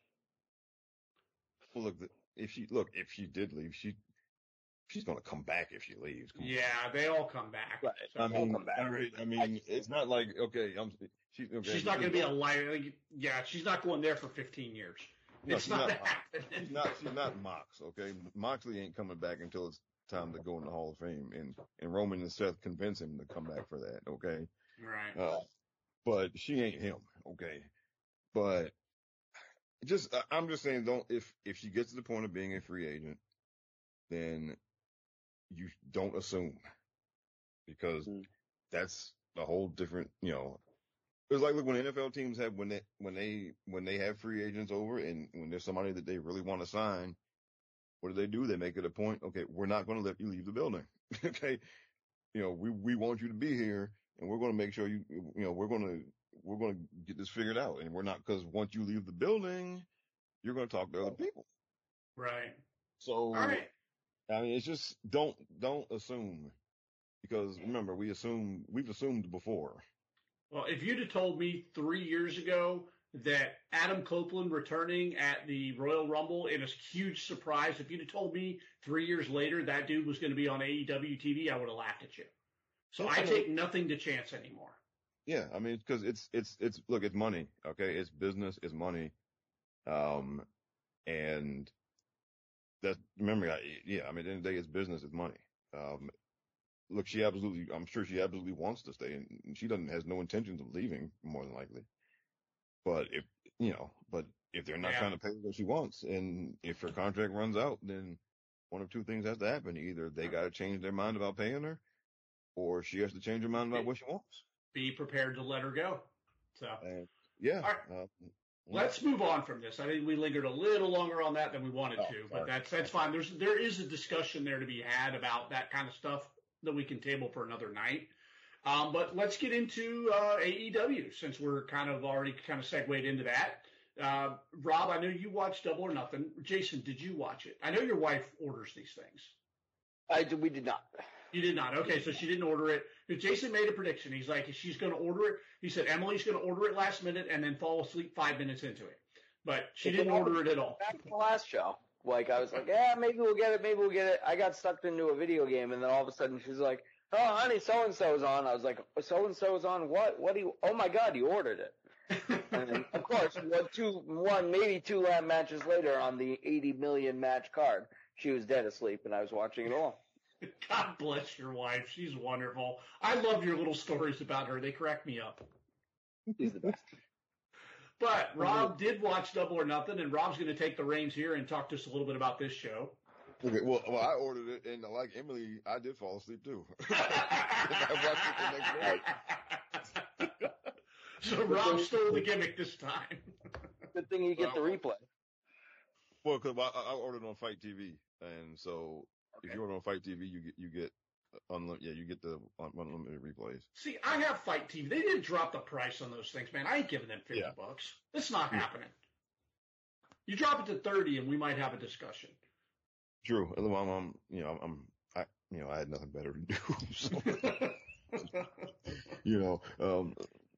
Well, look, if she look if she did leave, she she's gonna come back if she leaves. Come Yeah, they all come back. Right. So, on. I mean, come back. all right, I mean, it's not like okay, I'm she, okay, she's not going to be a liar. Yeah, she's not going there for fifteen years. No, It's she's not, not- happening. She's not she's not Mox, okay? Moxley ain't coming back until it's time to go in the Hall of Fame, and and Roman and Seth convince him to come back for that, okay? Right. Uh, but she ain't him, okay? But just I- I'm just saying, don't if if she gets to the point of being a free agent, then you don't assume, because Mm. that's a whole different, you know. It's like, look, when N F L teams have when they when they when they have free agents over, and when there's somebody that they really want to sign, what do they do? They make it a point. Okay, we're not going to let you leave the building. Okay, you know, we we want you to be here, and we're going to make sure you you know we're going to we're going to get this figured out, and we're not, because once you leave the building, you're going to talk to other people. Right. So All right. I mean, it's just don't don't assume, because remember, we assumed we've assumed before. Well, if you'd have told me three years ago that Adam Copeland returning at the Royal Rumble in a huge surprise, if you'd have told me three years later that dude was going to be on A E W T V, I would have laughed at you. So Yeah, I I know. take nothing to chance anymore. Yeah, I mean, because it's it's it's look, it's money. Okay, it's business, it's money, um, and that remember, I, yeah, I mean, at the end of the day, it's business, it's money. Um, look, she absolutely, I'm sure she absolutely wants to stay, and she doesn't has no intentions of leaving, more than likely. But if you know, but if they're not Yeah. trying to pay her what she wants, and if her contract runs out, then one of two things has to happen: either they got to change their mind about paying her, or she has to change her mind about what she wants. Be prepared to let her go. So And yeah, All right. uh, let's move on from this. I think we lingered a little longer on that than we wanted Oh, to, but sorry. that's that's fine. There's there is a discussion there to be had about that kind of stuff that we can table for another night. Um, but let's get into uh, A E W, since we're kind of already kind of segued into that. Uh, Rob, I know you watched Double or Nothing. Jason, did you watch it? I know your wife orders these things. I did, we did not. You did not. Okay, so she didn't order it. Jason made a prediction. He's like, she's going to order it. He said Emily's going to order it last minute and then fall asleep five minutes into it. But she didn't order it at all. Back to the last show. Like, I was like, yeah, maybe we'll get it, maybe we'll get it. I got sucked into a video game, and then all of a sudden she's like, oh, honey, so-and-so's on. I was like, so-and-so's on what? What do you, oh my God, you ordered it. And then, of course, one, two, one, maybe two lap matches later on the eighty million match card, she was dead asleep, and I was watching it all. God bless your wife. She's wonderful. I love your little stories about her. They crack me up. She's the best. But Rob did watch Double or Nothing, and Rob's going to take the reins here and talk to us a little bit about this show. Okay, well, well, I ordered it, and like Emily, I did fall asleep too. I watched it the next day. So Rob stole the gimmick this time. Good thing you get the replay. Well, because I, I ordered on Fight T V, and so if Okay. you order on Fight T V, you get you get unlimited. Yeah, you get the un- unlimited replays. See, I have Fight T V. They didn't drop the price on those things, man. I ain't giving them fifty Yeah. bucks. It's not Yeah. happening. You drop it to thirty, and we might have a discussion. True. And I'm, I'm, you know, I'm, I, you know, I had nothing better to do. So, you know, um,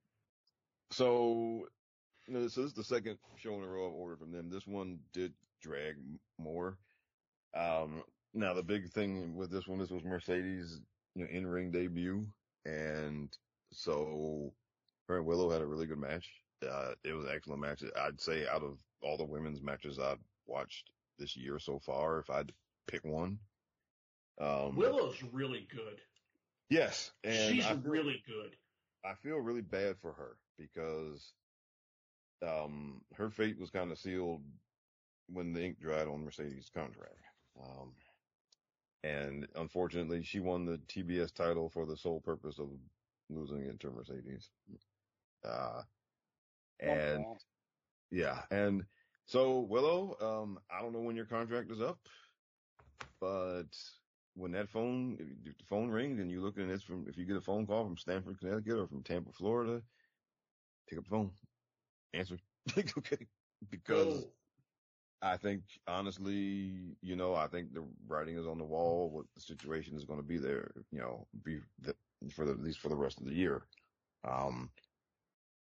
so, you know, so this is the second show in a row I've ordered from them. This one did drag more. Um, now the big thing with this one, this was Mercedes, you know, in-ring debut. And so her and Willow had a really good match. Uh, it was an excellent match. I'd say out of all the women's matches I've watched this year so far, if I'd pick one. Um, Willow's really good. yes. And She's I feel, really good. I feel really bad for her because, um, her fate was kind of sealed when the ink dried on Mercedes' contract. Um, and unfortunately she won the T B S title for the sole purpose of losing it to Mercedes. Uh, and yeah, and so Willow, um, I don't know when your contract is up, but when that phone, if the phone rings and you look and it's from, if you get a phone call from Stamford, Connecticut or from Tampa, Florida, pick up the phone, answer. Okay. Because Go. I think honestly, you know, I think the writing is on the wall. What the situation is going to be there, you know, be the, for the, at least for the rest of the year. Um,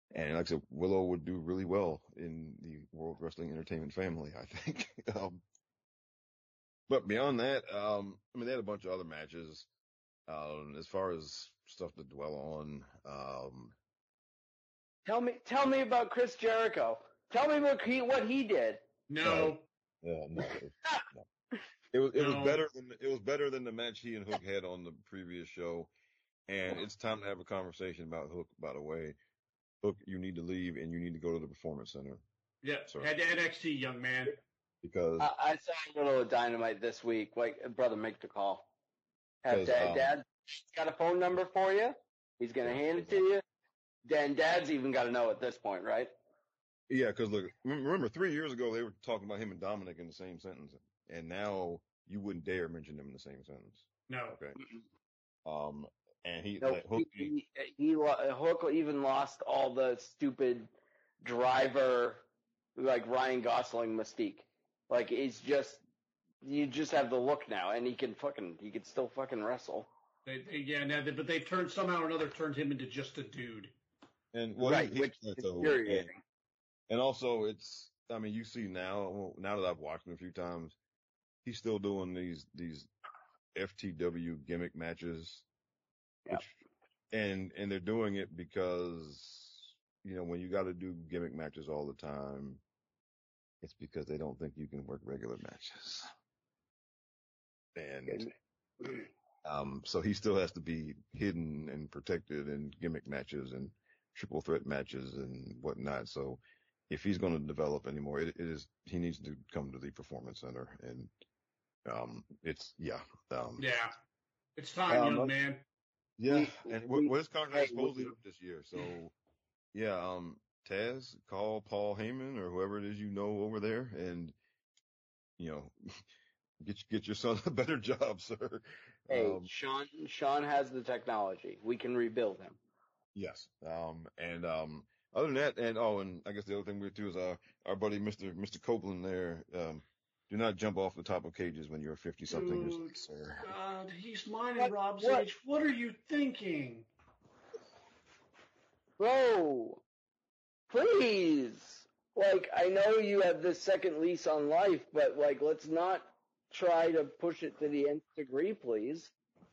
And like I said, Willow would do really well in the World Wrestling Entertainment family, I think. um, but beyond that, um, I mean, they had a bunch of other matches. Um, as far as stuff to dwell on, um, Tell me, tell me about Chris Jericho. Tell me what he what he did. No. yeah, no, it, no. It was it was No. better than it was better than the match he and Hook had on the previous show. And it's time to have a conversation about Hook. By the way, Hook, you need to leave and you need to go to the Performance Center. Yeah, Sorry. head to N X T, young man. Because I, I saw a little of Dynamite this week. Like, brother, make the call. Have 'Cause, dad, um, dad got a phone number for you. He's gonna hand it to you. Then dad's even got to know at this point, right? yeah, because look, remember three years ago they were talking about him and Dominic in the same sentence, and now you wouldn't dare mention them in the same sentence. No. Okay. Um, and he, No, like, Hook, he, he, he lo- Hook even lost all the stupid driver, like Ryan Gosling mystique. Like, it's just, you just have the look now, and he can fucking, he can still fucking wrestle. They, they, yeah, no, they, but they've turned, somehow or another, turned him into just a dude. and well, right, he, he's which is plateaued, and, infuriating. and also it's, I mean, you see now, well, now that I've watched him a few times, he's still doing these these F T W gimmick matches, Yep. which, and and they're doing it because you know when you got to do gimmick matches all the time, it's because they don't think you can work regular matches, and um, so he still has to be hidden and protected in gimmick matches and triple threat matches and whatnot. So if he's going to develop anymore, it, it is he needs to come to the Performance Center, and um, it's yeah, um, Yeah. It's time, Um, young man. yeah, We- and we- what, what is contract hey, supposedly we- up this year? So yeah, um, Taz, call Paul Heyman or whoever it is you know over there, and you know, get get your son a better job, sir. Hey, Um, Sean, Sean has the technology. We can rebuild him. Yes. Um, and, um, other than that, and, oh, and I guess the other thing we do is, uh, our buddy, Mister Mister Copeland there, um, do not jump off the top of cages when you're fifty something, Dude, sir. God, he's mine What- and Rob's what? age. What are you thinking? Bro, please. Like, I know you have this second lease on life, but, like, let's not try to push it to the nth degree, please.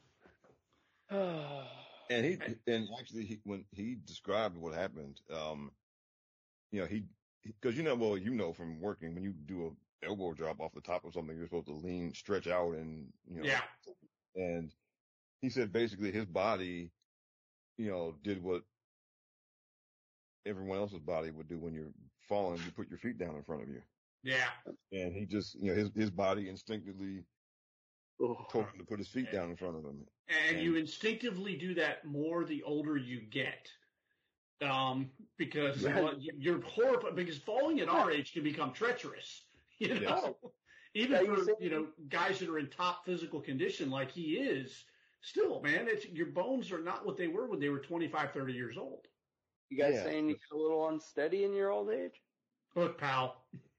And he, and actually, he, when he described what happened, um, you know, he, because you know, well, you know, from working, when you do a elbow drop off the top of something, you're supposed to lean, stretch out, and you know, Yeah. and he said basically his body, you know, did what everyone else's body would do when you're falling. You put your feet down in front of you, Yeah. and he just, you know, his his body instinctively told him to put his feet down in front of him. And And- you instinctively do that more the older you get. Um, because Right. well, you- you're horrified, because falling at our age can become treacherous. You know, Yes. even Yeah, you for, see- you know, guys that are in top physical condition like he is, still, man, it's, your bones are not what they were when they were twenty-five, thirty years old. You guys Yeah. saying you get a little unsteady in your old age? Look, pal.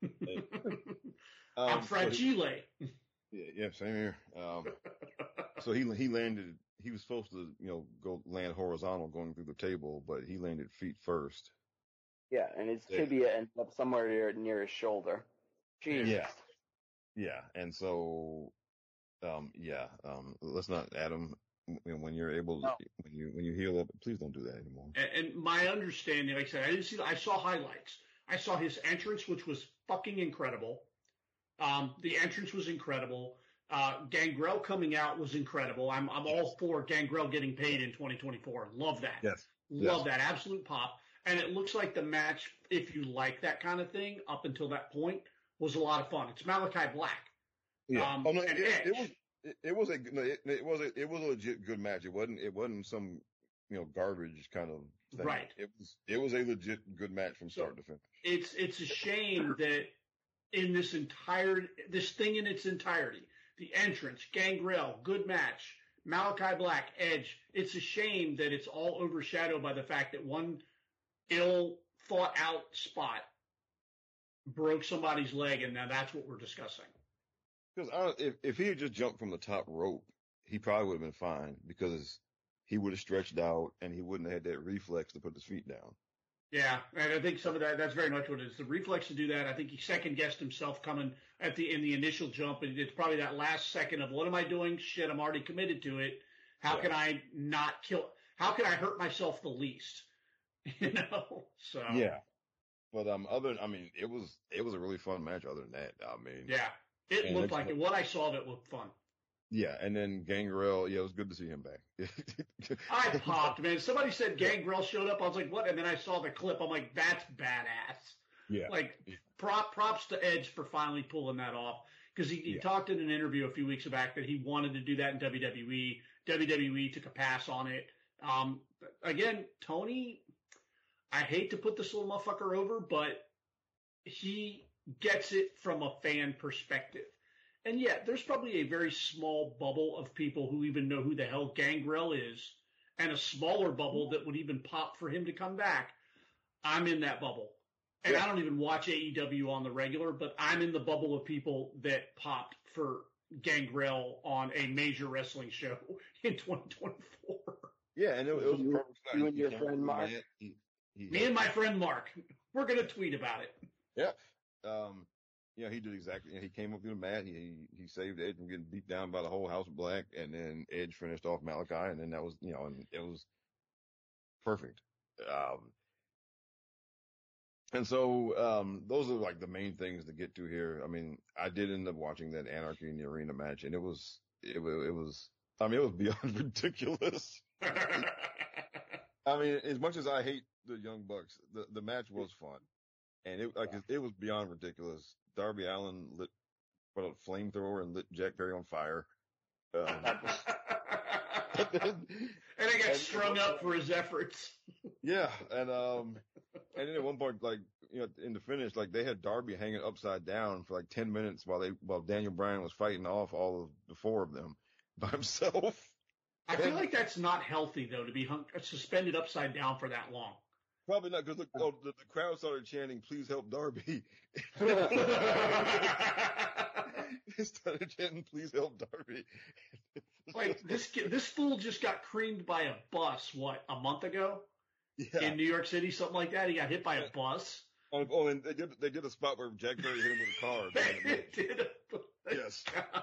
I'm Um, so he- fragile. yeah, yeah, same here. Um, so he he landed. He was supposed to, you know, go land horizontal going through the table, but he landed feet first. Yeah, and his Yeah. tibia ends up somewhere near, near his shoulder. Jeez. Yeah. Yeah, and so, um, yeah, um, let's not, Adam, when when you're able, to, No. when you when you heal up, please don't do that anymore. And, and my understanding, like I said, I didn't see. I saw highlights. I saw his entrance, which was fucking incredible. Um, the entrance was incredible. Uh, Gangrel coming out was incredible. I'm I'm all for Gangrel getting paid in twenty twenty-four. Love that. Yes. Love that. Absolute pop. And it looks like the match, if you like that kind of thing, up until that point, was a lot of fun. It's Malachi Black. Yeah. Um, oh no, and it, it Edge. was it, it was a no, it, it was a it was a legit good match. It wasn't it wasn't some you know garbage kind of thing. Right. It was it was a legit good match from start So- to finish. It's it's a shame that in this entire this thing in its entirety, the entrance, Gangrel, good match, Malachi Black, Edge. It's a shame that it's all overshadowed by the fact that one ill thought out spot broke somebody's leg, and now that's what we're discussing. Because if if he had just jumped from the top rope, he probably would have been fine because he would have stretched out and he wouldn't have had that reflex to put his feet down. Yeah, and I think some of that, that's very much what it is. The reflex to do that, I think he second-guessed himself coming at the in the initial jump, and it's probably that last second of, what am I doing? Shit, I'm already committed to it. How yeah. can I not kill – how can I hurt myself the least? You know? So yeah. But um, other – I mean, it was it was a really fun match other than that. I mean – Yeah, it looked like it. What I saw of it looked fun. Yeah, and then Gangrel, yeah, it was good to see him back. I popped, man. Somebody said Gangrel showed up. I was like, what? And then I saw the clip. I'm like, that's badass. Yeah. Like, prop, props to Edge for finally pulling that off. Because he, he yeah. talked in an interview a few weeks back that he wanted to do that in W W E. W W E took a pass on it. Um, again, Tony, I hate to put this little motherfucker over, but he gets it from a fan perspective. And yet, there's probably a very small bubble of people who even know who the hell Gangrel is, and a smaller bubble that would even pop for him to come back. I'm in that bubble. And yeah. I don't even watch A E W on the regular, but I'm in the bubble of people that popped for Gangrel on a major wrestling show in twenty twenty-four. Yeah, and it, it was a perfect start. You and your friend Mark. He, he, Me and my friend Mark. We're going to tweet about it. Yeah. Um, Yeah, he did exactly. He came up through the mat. He he saved Edge from getting beat down by the whole House of Black, and then Edge finished off Malachi, and then that was, you know, and it was perfect. Um, and so um, those are like the main things to get to here. I mean, I did end up watching that Anarchy in the Arena match, and it was it was it was. I mean, it was beyond ridiculous. I mean, as much as I hate the Young Bucks, the the match was fun. And it like it, it was beyond ridiculous. Darby Allin lit put a flamethrower and lit Jack Perry on fire. Um, and then, and he got and, strung up for his efforts. Yeah, and um, and then at one point, like you know, in the finish, like they had Darby hanging upside down for like ten minutes while they while Daniel Bryan was fighting off all of the four of them by himself. I feel like that's not healthy though, to be hung, suspended upside down for that long. Probably not, because look, oh, the, the crowd started chanting, "Please help Darby." They started chanting, "Please help Darby." Like this, this fool just got creamed by a bus. What, a month ago? Yeah. In New York City, something like that. He got hit by a bus. Oh, oh and they did they did a spot where Jack Perry hit him with a car. They did. A, yes.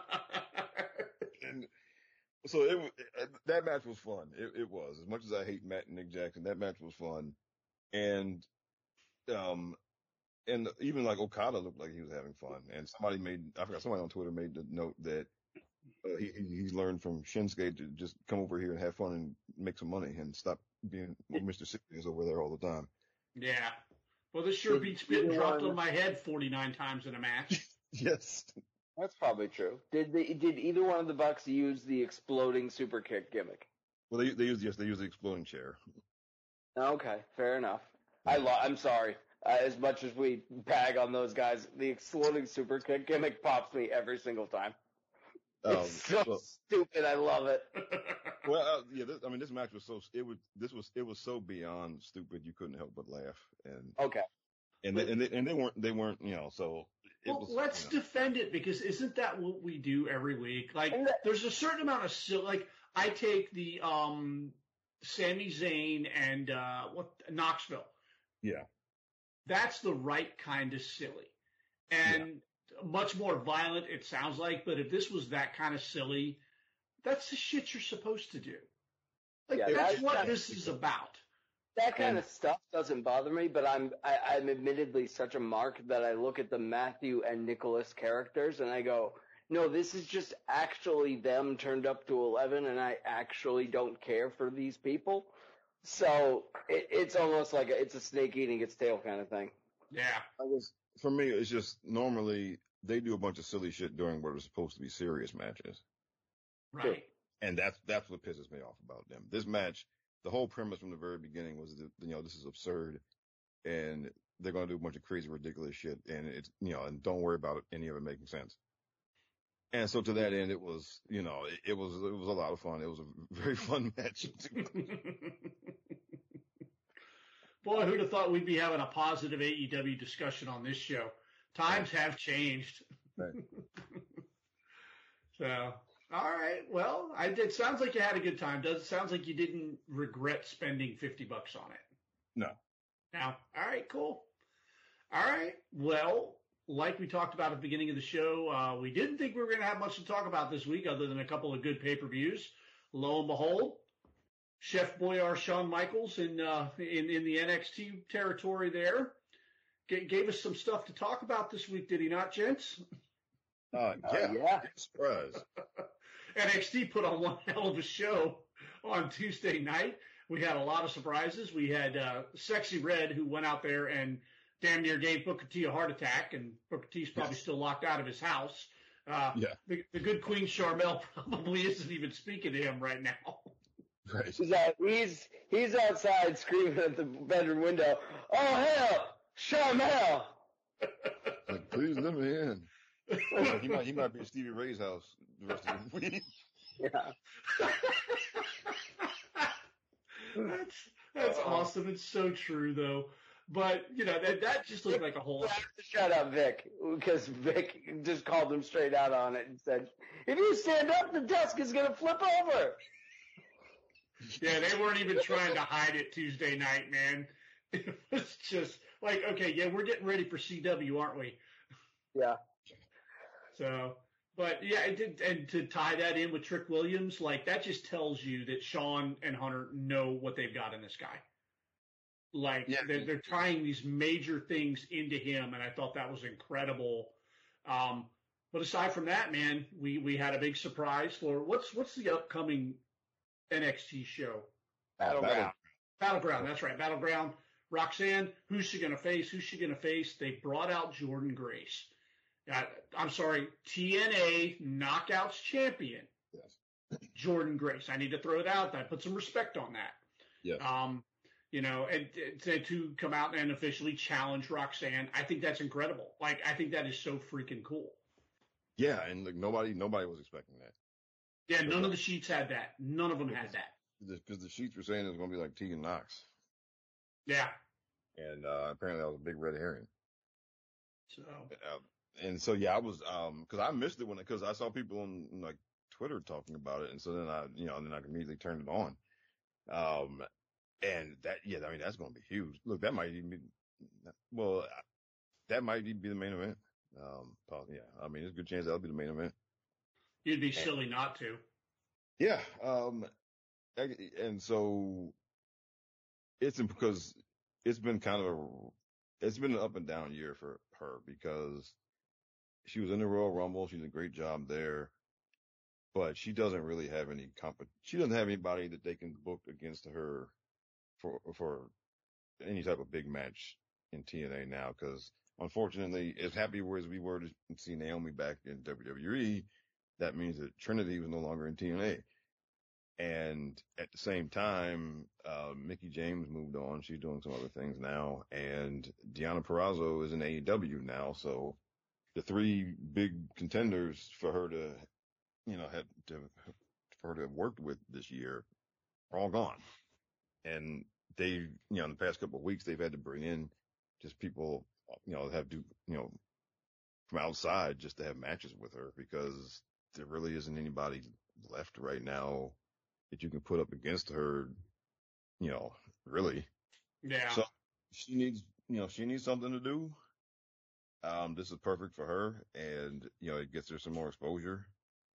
And so it that match was fun. It, it was, as much as I hate Matt and Nick Jackson, that match was fun. And, um, and even like Okada looked like he was having fun. And somebody made, I forgot, somebody on Twitter made the note that uh, he, he's learned from Shinsuke to just come over here and have fun and make some money and stop being Mister Sixties over there all the time. Yeah. Well, this sure beats getting dropped on my head forty-nine times in a match. Yes. That's probably true. Did they, did either one of the Bucks use the exploding super kick gimmick? Well, they, they use, yes, they use the exploding chair. Okay, fair enough. I lo- I'm sorry. Uh, as much as we bag on those guys, the exploding super kick gimmick pops me every single time. Um, it's so well, stupid. I love it. Well, uh, yeah. This, I mean, this match was so it was this was it was so beyond stupid you couldn't help but laugh. And okay. And they, and they, and they weren't they weren't you know so. It well, was, let's you know. defend it, because isn't that what we do every week? Like, that, there's a certain amount of sil- like I take the um. Sami Zayn and uh, what Knoxville. Yeah, that's the right kind of silly, and yeah. much more violent. It sounds like, but if this was that kind of silly, that's the shit you're supposed to do. Like yeah, that's, that's what that, this is about. That kind and, of stuff doesn't bother me, but I'm I, I'm admittedly such a mark that I look at the Matthew and Nicholas characters and I go, no, this is just actually them turned up to eleven, and I actually don't care for these people. So it, it's almost like a, it's a snake eating its tail kind of thing. Yeah. I was, for me, it's just normally they do a bunch of silly shit during what are supposed to be serious matches. Right. And that's that's what pisses me off about them. This match, the whole premise from the very beginning was that, you know, this is absurd, and they're going to do a bunch of crazy, ridiculous shit, and it's, you know, and don't worry about any of it making sense. And so to that end, it was, you know, it, it was, it was a lot of fun. It was a very fun match. Boy, who'd have thought we'd be having a positive A E W discussion on this show? Times have changed. Right. So, all right. Well, I, it sounds like you had a good time. Does it sounds like you didn't regret spending fifty bucks on it? No. Now, all right, cool. All right. Well, like we talked about at the beginning of the show, uh, we didn't think we were going to have much to talk about this week other than a couple of good pay-per-views. Lo and behold, Chef Boyar Shawn Michaels in, uh, in, in the N X T territory there G- gave us some stuff to talk about this week, did he not, gents? Uh, yeah. Uh, yeah. Surprise. N X T put on one hell of a show on Tuesday night. We had a lot of surprises. We had uh, Sexy Red, who went out there and damn near gave Booker T a heart attack, and Booker T's probably Yes. still locked out of his house. Uh, Yeah. the, the good Queen Charmel probably isn't even speaking to him right now. Right. He's, out, he's, he's outside screaming at the bedroom window, oh, hell, Charmel. Like, please let me in. Like, he might he might be at Stevie Ray's house the rest of the week. Yeah. that's that's Uh-oh. awesome. It's so true, though. But, you know, that, that just looked like a whole... Shut up, Vic, because Vic just called him straight out on it and said, if you stand up, the desk is going to flip over. Yeah, they weren't even trying to hide it Tuesday night, man. It was just like, okay, yeah, we're getting ready for C W, aren't we? Yeah. So, but yeah, it did, and to tie that in with Trick Williams, like that just tells you that Shawn and Hunter know what they've got in this guy. Like Yeah. they're, they're tying these major things into him, and I thought that was incredible. Um, but aside from that, man, we, we had a big surprise for what's what's the upcoming N X T show? Battleground. Battleground, that's right, Battleground. Roxanne, who's she going to face? Who's she going to face? They brought out Jordynne Grace. Uh, I'm sorry, T N A Knockouts champion, Yes. Jordynne Grace. I need to throw it out there. Put some respect on that. Yes. Um, you know, and to, to come out and officially challenge Roxanne, I think that's incredible. Like, I think that is so freaking cool. Yeah, and like nobody nobody was expecting that. Yeah, none of the sheets had that. None of them had that. Because the sheets were saying it was going to be like Tegan Knox. Yeah. And uh, apparently that was a big red herring. So, Uh, and so, yeah, I was, um, cause I missed it when, cause I saw people on like Twitter talking about it. And so then I, you know, and then I immediately turned it on. Um, and that, yeah, I mean, that's going to be huge. Look, that might even be, well, that might even be the main event. Um, yeah, I mean, there's a good chance that'll be the main event. you'd be silly not to. Yeah. Um, and so it's because it's been kind of a, it's been an up and down year for her because she was in the Royal Rumble. She did a great job there, but she doesn't really have any comp. She doesn't have anybody that they can book against her for, for any type of big match in T N A now. Cause unfortunately, as happy as we were to see Naomi back in W W E, that means that Trinity was no longer in T N A. And at the same time, uh, Mickie James moved on. She's doing some other things now. And Deonna Purrazzo is in A E W now. So the three big contenders for her to, you know, have to, for her to have worked with this year are all gone. And they, you know, in the past couple of weeks, they've had to bring in just people, you know, have to, you know, from outside just to have matches with her because there really isn't anybody left right now that you can put up against her, you know, really. Yeah. So she needs, you know, she needs something to do. Um, this is perfect for her and, you know, it gets her some more exposure.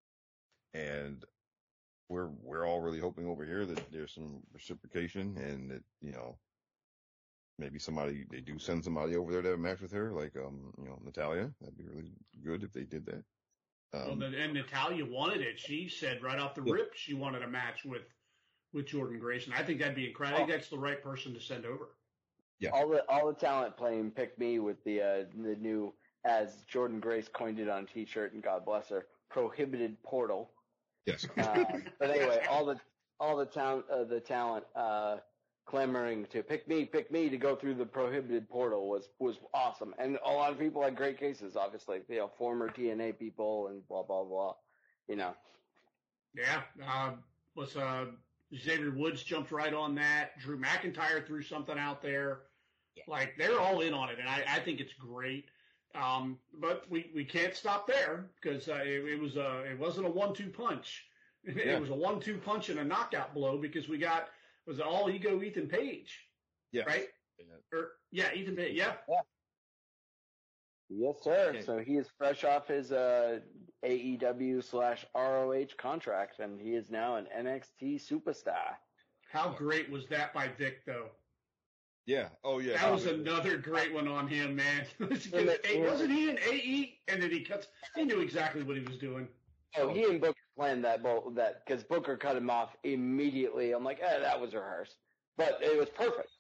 And we're, we're all really hoping over here that there's some reciprocation and that, you know, maybe somebody, they do send somebody over there to have a match with her, like, um, you know, Natalya. That'd be really good if they did that. Um, well, and Natalya wanted it. She said right off the Yeah. rip she wanted a match with, with Jordynne Grace. And I think that'd be incredible. I think that's the right person to send over. Yeah. All the all the talent playing Pick Me with the uh, the new, as Jordynne Grace coined it on a T-shirt, and God bless her, prohibited portal. yes. Um, but anyway, all the all the talent uh, the talent uh, clamoring to pick me, pick me to go through the prohibited portal was was awesome, and a lot of people had great cases. Obviously, you know, former T N A people and blah blah blah. You know. Yeah. Uh, was, uh, Xavier Woods jumped right on that. Drew McIntyre threw something out there. Yeah. Like they're all in on it. And I, I think it's great. Um, but we, we can't stop there because, uh, it, it was a, it wasn't a one two punch. Yeah. It was a one two punch and a knockout blow because we got, was it all ego Ethan Page? Yes. Right? Or, yeah, Ethan Page. Yeah. Yeah. Yes, sir. Okay. So he is fresh off his uh, A E W slash R O H contract, and he is now an N X T superstar. How great was that by Vic, though? Yeah. Oh, yeah. That was another great one on him, man. Wasn't he in A E? And then he cuts. He knew exactly what he was doing. Oh, he and Booker planned that both that because Booker cut him off immediately. I'm like, eh, that was rehearsed, but it was perfect.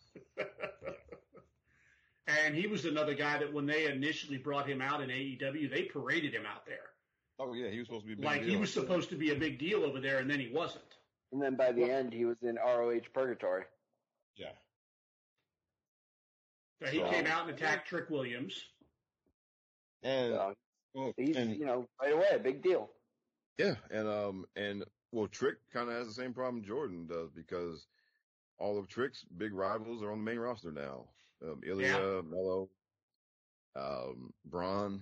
And he was another guy that when they initially brought him out in A E W, they paraded him out there. Oh yeah, he was supposed to be a big like deal. he was supposed to be a big deal over there, and then he wasn't. And then by the well, end, he was in R O H Purgatory. Yeah. So he so, came out and attacked Trick Williams. And so, well, he's and, you know right away a big deal. Yeah, and um and well, Trick kind of has the same problem Jordan does because all of Trick's big rivals are on the main roster now. Um, Ilya, yeah. Mello, um, Braun.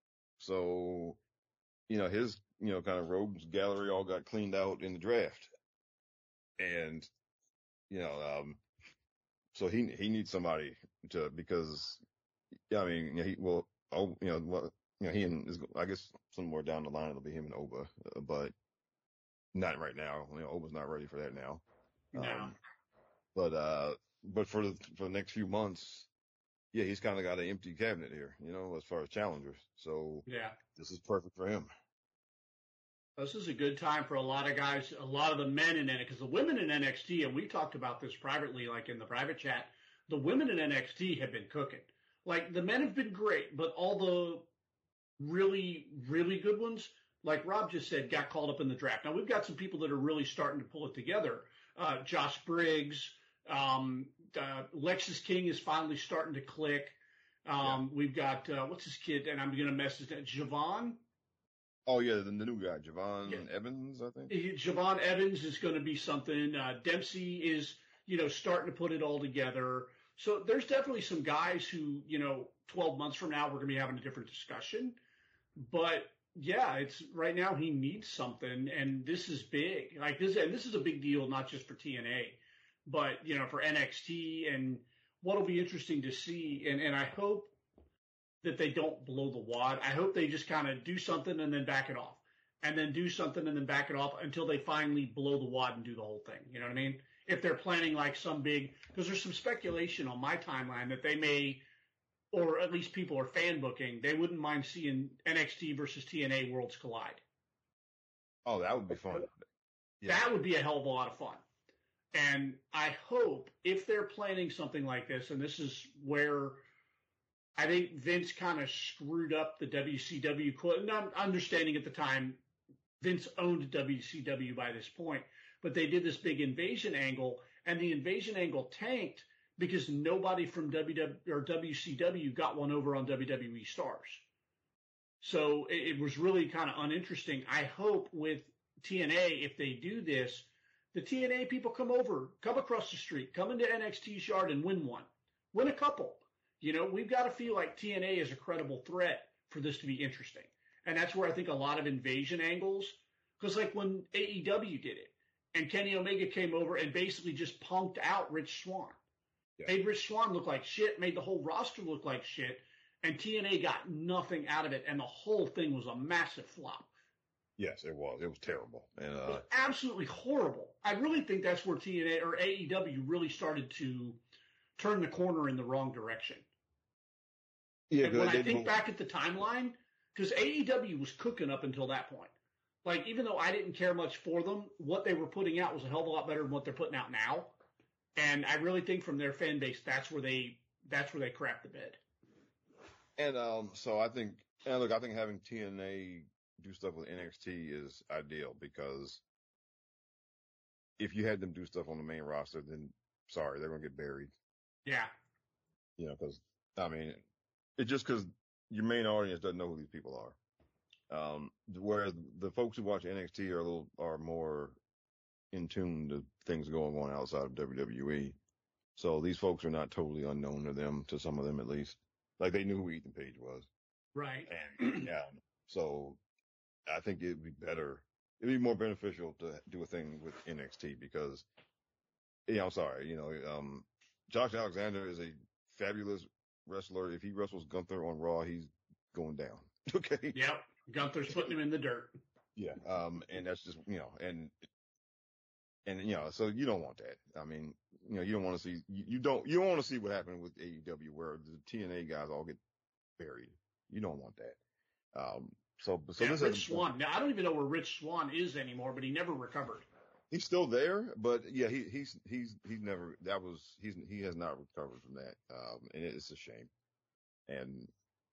So, you know, his, you know, kind of rogues gallery all got cleaned out in the draft. And, you know, um, so he, he needs somebody to, because, yeah, I mean, you know, he, well, oh, you know, well, you know, he and, his, I guess somewhere down the line it'll be him and Oba, uh, but not right now. You know, Oba's not ready for that now. No. Um, but, uh, But for the for the next few months, yeah, he's kind of got an empty cabinet here, you know, as far as challengers. So yeah, this is perfect for him. This is a good time for a lot of guys, a lot of the men in N X T, because the women in N X T, and we talked about this privately, like in the private chat, the women in N X T have been cooking. Like the men have been great, but all the really, really good ones, like Rob just said, got called up in the draft. Now we've got some people that are really starting to pull it together. Uh, Josh Briggs. Um, uh, Lexus King is finally starting to click. Um, yeah. We've got, uh, what's his kid? And I'm going to mess his name. Javon? Oh, yeah, the, the new guy, Javon yeah. Evans, I think. Javon Evans is going to be something. Uh, Dempsey is, you know, starting to put it all together. So there's definitely some guys who, you know, twelve months from now, we're going to be having a different discussion. But yeah, it's right now he needs something. And this is big. Like this, and this is a big deal, not just for T N A. But, you know, for N X T, and what'll be interesting to see, and, and I hope that they don't blow the wad. I hope they just kind of do something and then back it off, and then do something and then back it off until they finally blow the wad and do the whole thing. You know what I mean? If they're planning like some big, because there's some speculation on my timeline that they may, or at least people are fan booking, they wouldn't mind seeing N X T versus T N A Worlds collide. Oh, that would be fun. Yeah. That would be a hell of a lot of fun. And I hope if they're planning something like this, and this is where I think Vince kind of screwed up the W C W quote, not understanding at the time Vince owned W C W by this point, but they did this big invasion angle, and the invasion angle tanked because nobody from W W E or W C W got one over on W W E stars. So it, it was really kind of uninteresting. I hope with T N A, if they do this, the T N A people come over, come across the street, come into N X T's yard and win one. Win a couple. You know, we've got to feel like T N A is a credible threat for this to be interesting. And that's where I think a lot of invasion angles, because like when A E W did it, and Kenny Omega came over and basically just punked out Rich Swann. Yeah. Made Rich Swann look like shit, made the whole roster look like shit, and T N A got nothing out of it, and the whole thing was a massive flop. Yes, it was. It was terrible. And, uh, it was absolutely horrible. I really think that's where T N A or A E W really started to turn the corner in the wrong direction. Yeah, and when I think back at the timeline, because A E W was cooking up until that point. Like, even though I didn't care much for them, what they were putting out was a hell of a lot better than what they're putting out now. And I really think from their fan base, that's where they that's where they crapped the bed. And um, so I think, and look, I think having T N A do stuff with N X T is ideal because if you had them do stuff on the main roster, then sorry, they're going to get buried. Yeah. You know, because, I mean, it's just because your main audience doesn't know who these people are. Um, whereas the folks who watch N X T are a little, are more in tune to things going on outside of W W E. So these folks are not totally unknown to them, to some of them at least. Like they knew who Ethan Page was. Right. And, yeah. So I think it'd be better, it'd be more beneficial to do a thing with N X T because, yeah, I'm sorry, you know, um, Josh Alexander is a fabulous wrestler. If he wrestles Gunther on Raw, he's going down. Okay. Yep. Gunther's putting him in the dirt. Yeah. Um, and that's just, you know, and, and, you know, so you don't want that. I mean, you know, you don't want to see, you, you don't, you don't want to see what happened with A E W where the T N A guys all get buried. You don't want that. Um, so, so yeah, this Rich is, Swann. Now, I don't even know where Rich Swann is anymore, but he never recovered. He's still there, but yeah, he, he's, he's, he's never, that was, he's, he has not recovered from that. Um, and it's a shame. And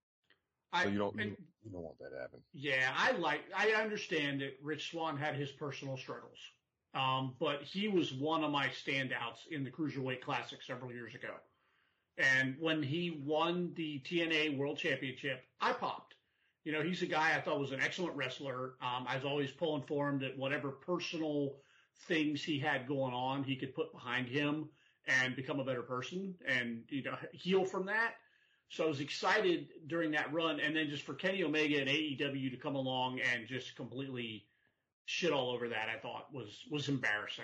so I, you don't, and, you, you don't want that to happen. Yeah, I like, I understand that Rich Swann had his personal struggles. Um, but he was one of my standouts in the Cruiserweight Classic several years ago. And when he won the T N A World Championship, I popped. You know, he's a guy I thought was an excellent wrestler. Um, I was always pulling for him that whatever personal things he had going on, he could put behind him and become a better person and, you know, heal from that. So I was excited during that run. And then just for Kenny Omega and A E W to come along and just completely shit all over that, I thought was, was embarrassing.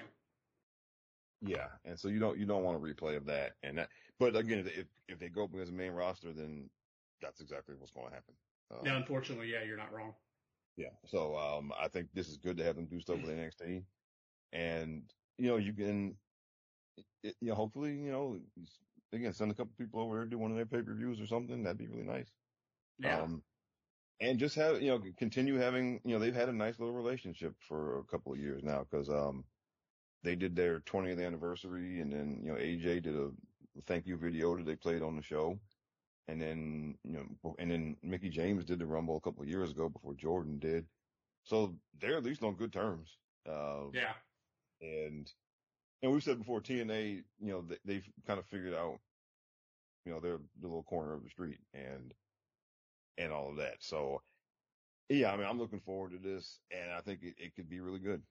Yeah. And so you don't, you don't want a replay of that. And that, but again, if, if they go up against the main roster, then that's exactly what's going to happen. Um, yeah, unfortunately, yeah, you're not wrong. Yeah. So, um, I think this is good to have them do stuff with N X T and, you know, you can, it, you know, hopefully, you know, again, send a couple people over there, do one of their pay-per-views or something. That'd be really nice. Yeah. Um, And just have, you know, continue having, you know, they've had a nice little relationship for a couple of years now because, um, they did their twentieth anniversary and then, you know, A J did a thank you video that they played on the show. And then, you know, and then Mickie James did the Rumble a couple of years ago before Jordan did. So they're at least on good terms. Uh, yeah. And, and we've said before T N A, you know, they, they've kind of figured out, you know, they're the little corner of the street and, and all of that. So yeah, I mean, I'm looking forward to this and I think it, it could be really good.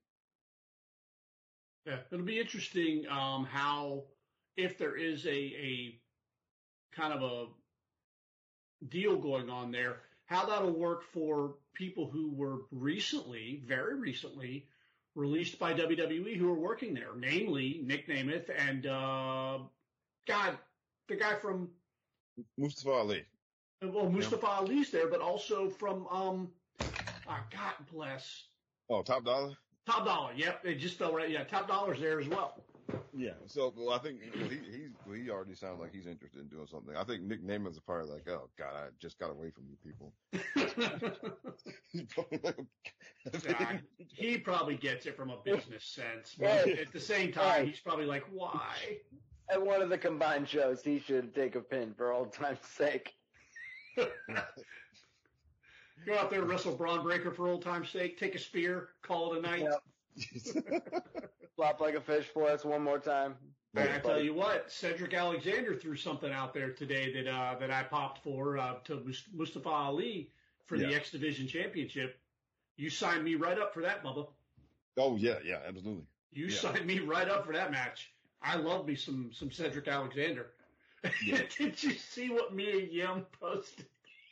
Yeah. It'll be interesting, um, how, if there is a, a kind of a deal going on there, how that'll work for people who were recently, very recently released by W W E who are working there, namely Nick Nemeth and, uh, God, the guy from Mustafa Ali. Well, Mustafa yeah. Ali's there, but also from, um, oh, God bless. Oh, Top Dollar? Top Dollar. Yep. It just fell right. Yeah. Top Dollar's there as well. Yeah. So, well, I think well, he, he's, well, he already sounds like he's interested in doing something. I think Nick Nemeth's probably like, oh God, I just got away from you people. God, he probably gets it from a business sense, but at the same time, he's probably like, why? At one of the combined shows, he should take a pin for old time's sake. Go out there and wrestle Braun Breaker for old time's sake, take a spear, call it a night. Yep. Flop like a fish for us one more time. And I tell you what, Cedric Alexander threw something out there today that uh, that I popped for uh, to Mustafa Ali for yeah. the X Division Championship. You signed me right up for that, Bubba. Oh yeah, yeah, absolutely. You yeah. signed me right up for that match. I love me some some Cedric Alexander. Yeah. Did you see what Mia Yim posted?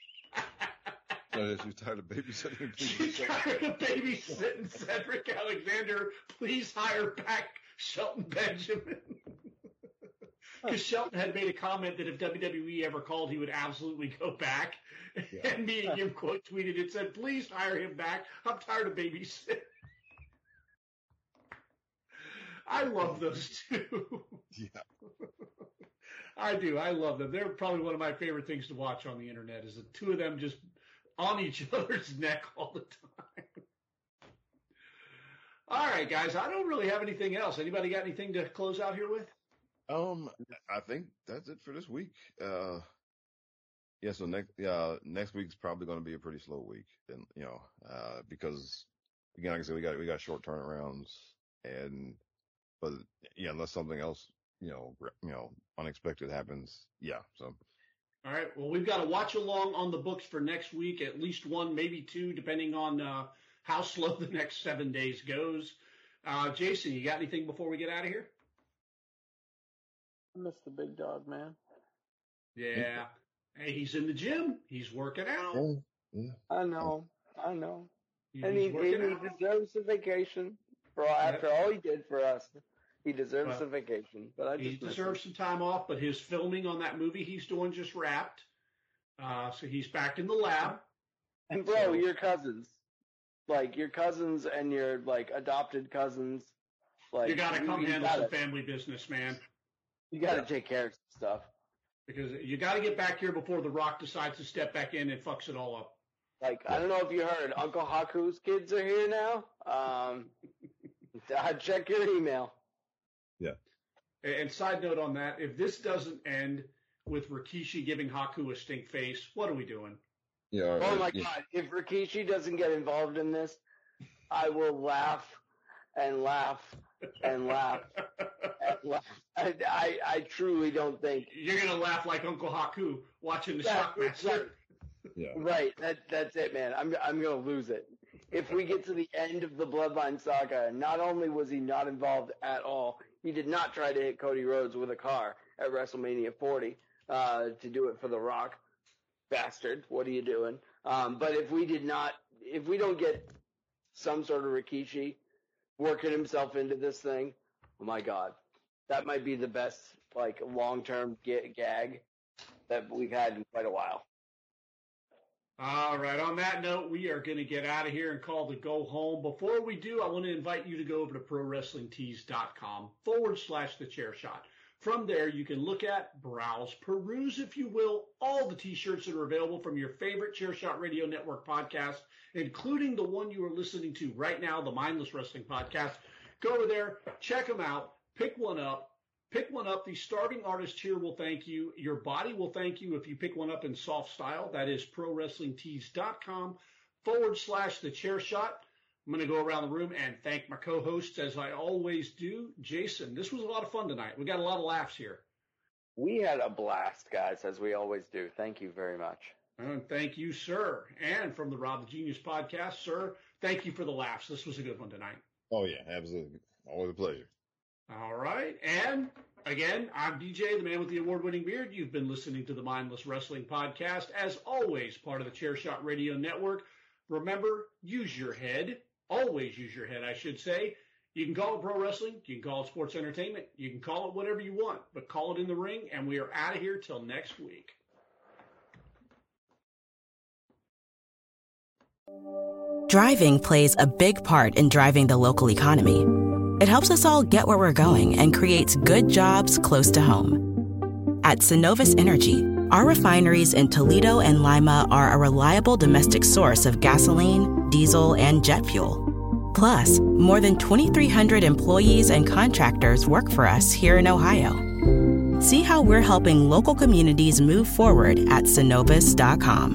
So she's tired of babysitting. She's tired of babysitting Cedric Alexander. Please hire back Shelton Benjamin. Because Shelton had made a comment that if W W E ever called, he would absolutely go back. Yeah. And Mia Yim quote tweeted and said, "Please hire him back. I'm tired of babysitting." I love those two. Yeah. I do. I love them. They're probably one of my favorite things to watch on the internet is the two of them just on each other's neck all the time. All right, guys. I don't really have anything else. Anybody got anything to close out here with? Um, I think that's it for this week. Uh, yeah. So next, uh, next week's probably going to be a pretty slow week, and you know, uh, because again, like I said, we got we got short turnarounds, and but yeah, unless something else, you know, you know, unexpected happens, yeah. So. All right. Well, we've got a watch along on the books for next week, at least one, maybe two, depending on uh, how slow the next seven days goes. Uh, Jason, you got anything before we get out of here? I miss the big dog, man. Yeah. Hey, he's in the gym. He's working out. Oh, yeah. I know. I know. He's and he, and he deserves a vacation for all, after all he did for us. He deserves Well, some vacation, but I He just miss deserves some time off, but his filming on that movie he's doing just wrapped. Uh, so he's back in the lab. him. And bro, So- your cousins, like your cousins and your like adopted cousins, like You got to come you handle gotta, some family business, man, You got to take care of some stuff. because you got to get back here before The Rock decides to step back in and fucks it all up. Like I don't know if you heard, Uncle Haku's kids are here now. Um, check your email. And side note on that, if this doesn't end with Rikishi giving Haku a stink face, what are we doing? Yeah. all Oh right, my yeah. god, if Rikishi doesn't get involved in this, I will laugh and laugh and laugh and laugh. I, I, I truly don't think. You're going to laugh like Uncle Haku watching the That- Shockmaster. Yeah. Right, that, that's it, man. I'm, I'm going to lose it. If we get to the end of the Bloodline saga, not only was he not involved at all, he did not try to hit Cody Rhodes with a car at WrestleMania forty uh, to do it for The Rock. Bastard, what are you doing? Um, but if we did not, if we don't get some sort of Rikishi working himself into this thing, oh my god, that might be the best like long-term ga- gag that we've had in quite a while. All right. On that note, we are going to get out of here and call the go home. Before we do, I want to invite you to go over to ProWrestlingTees.com forward slash the chair shot. From there, you can look at, browse, peruse, if you will, all the t-shirts that are available from your favorite Chairshot Radio Network podcast, including the one you are listening to right now, the Mindless Wrestling Podcast. Go over there, check them out, pick one up. Pick one up. The starving artist here will thank you. Your body will thank you if you pick one up in soft style. That is ProWrestlingTees.com forward slash the chair shot. I'm going to go around the room and thank my co-hosts as I always do. Jason, this was a lot of fun tonight. We got a lot of laughs here. We had a blast, guys, as we always do. Thank you very much. And thank you, sir. And from the Rob the Genius podcast, sir, thank you for the laughs. This was a good one tonight. Oh yeah, absolutely. Always a pleasure. All right. And again, I'm D J, the man with the award-winning beard. You've been listening to the Mindless Wrestling Podcast. As always, part of the Chairshot Radio Network. Remember, use your head. Always use your head, I should say. You can call it pro wrestling. You can call it sports entertainment. You can call it whatever you want, but call it in the ring, and we are out of here till next week. Driving plays a big part in driving the local economy. It helps us all get where we're going and creates good jobs close to home. At Synovus Energy, our refineries in Toledo and Lima are a reliable domestic source of gasoline, diesel, and jet fuel. Plus, more than twenty-three hundred employees and contractors work for us here in Ohio. See how we're helping local communities move forward at Synovus dot com.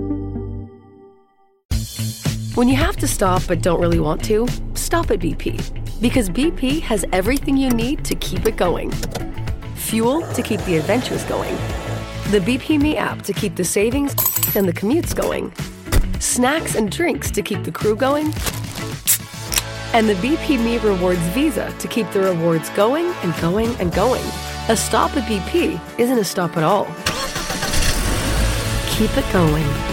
When you have to stop but don't really want to, stop at B P. Because B P has everything you need to keep it going. Fuel to keep the adventures going. The B P Me app to keep the savings and the commutes going. Snacks and drinks to keep the crew going. And the B P Me Rewards Visa to keep the rewards going and going and going. A stop at B P isn't a stop at all. Keep it going.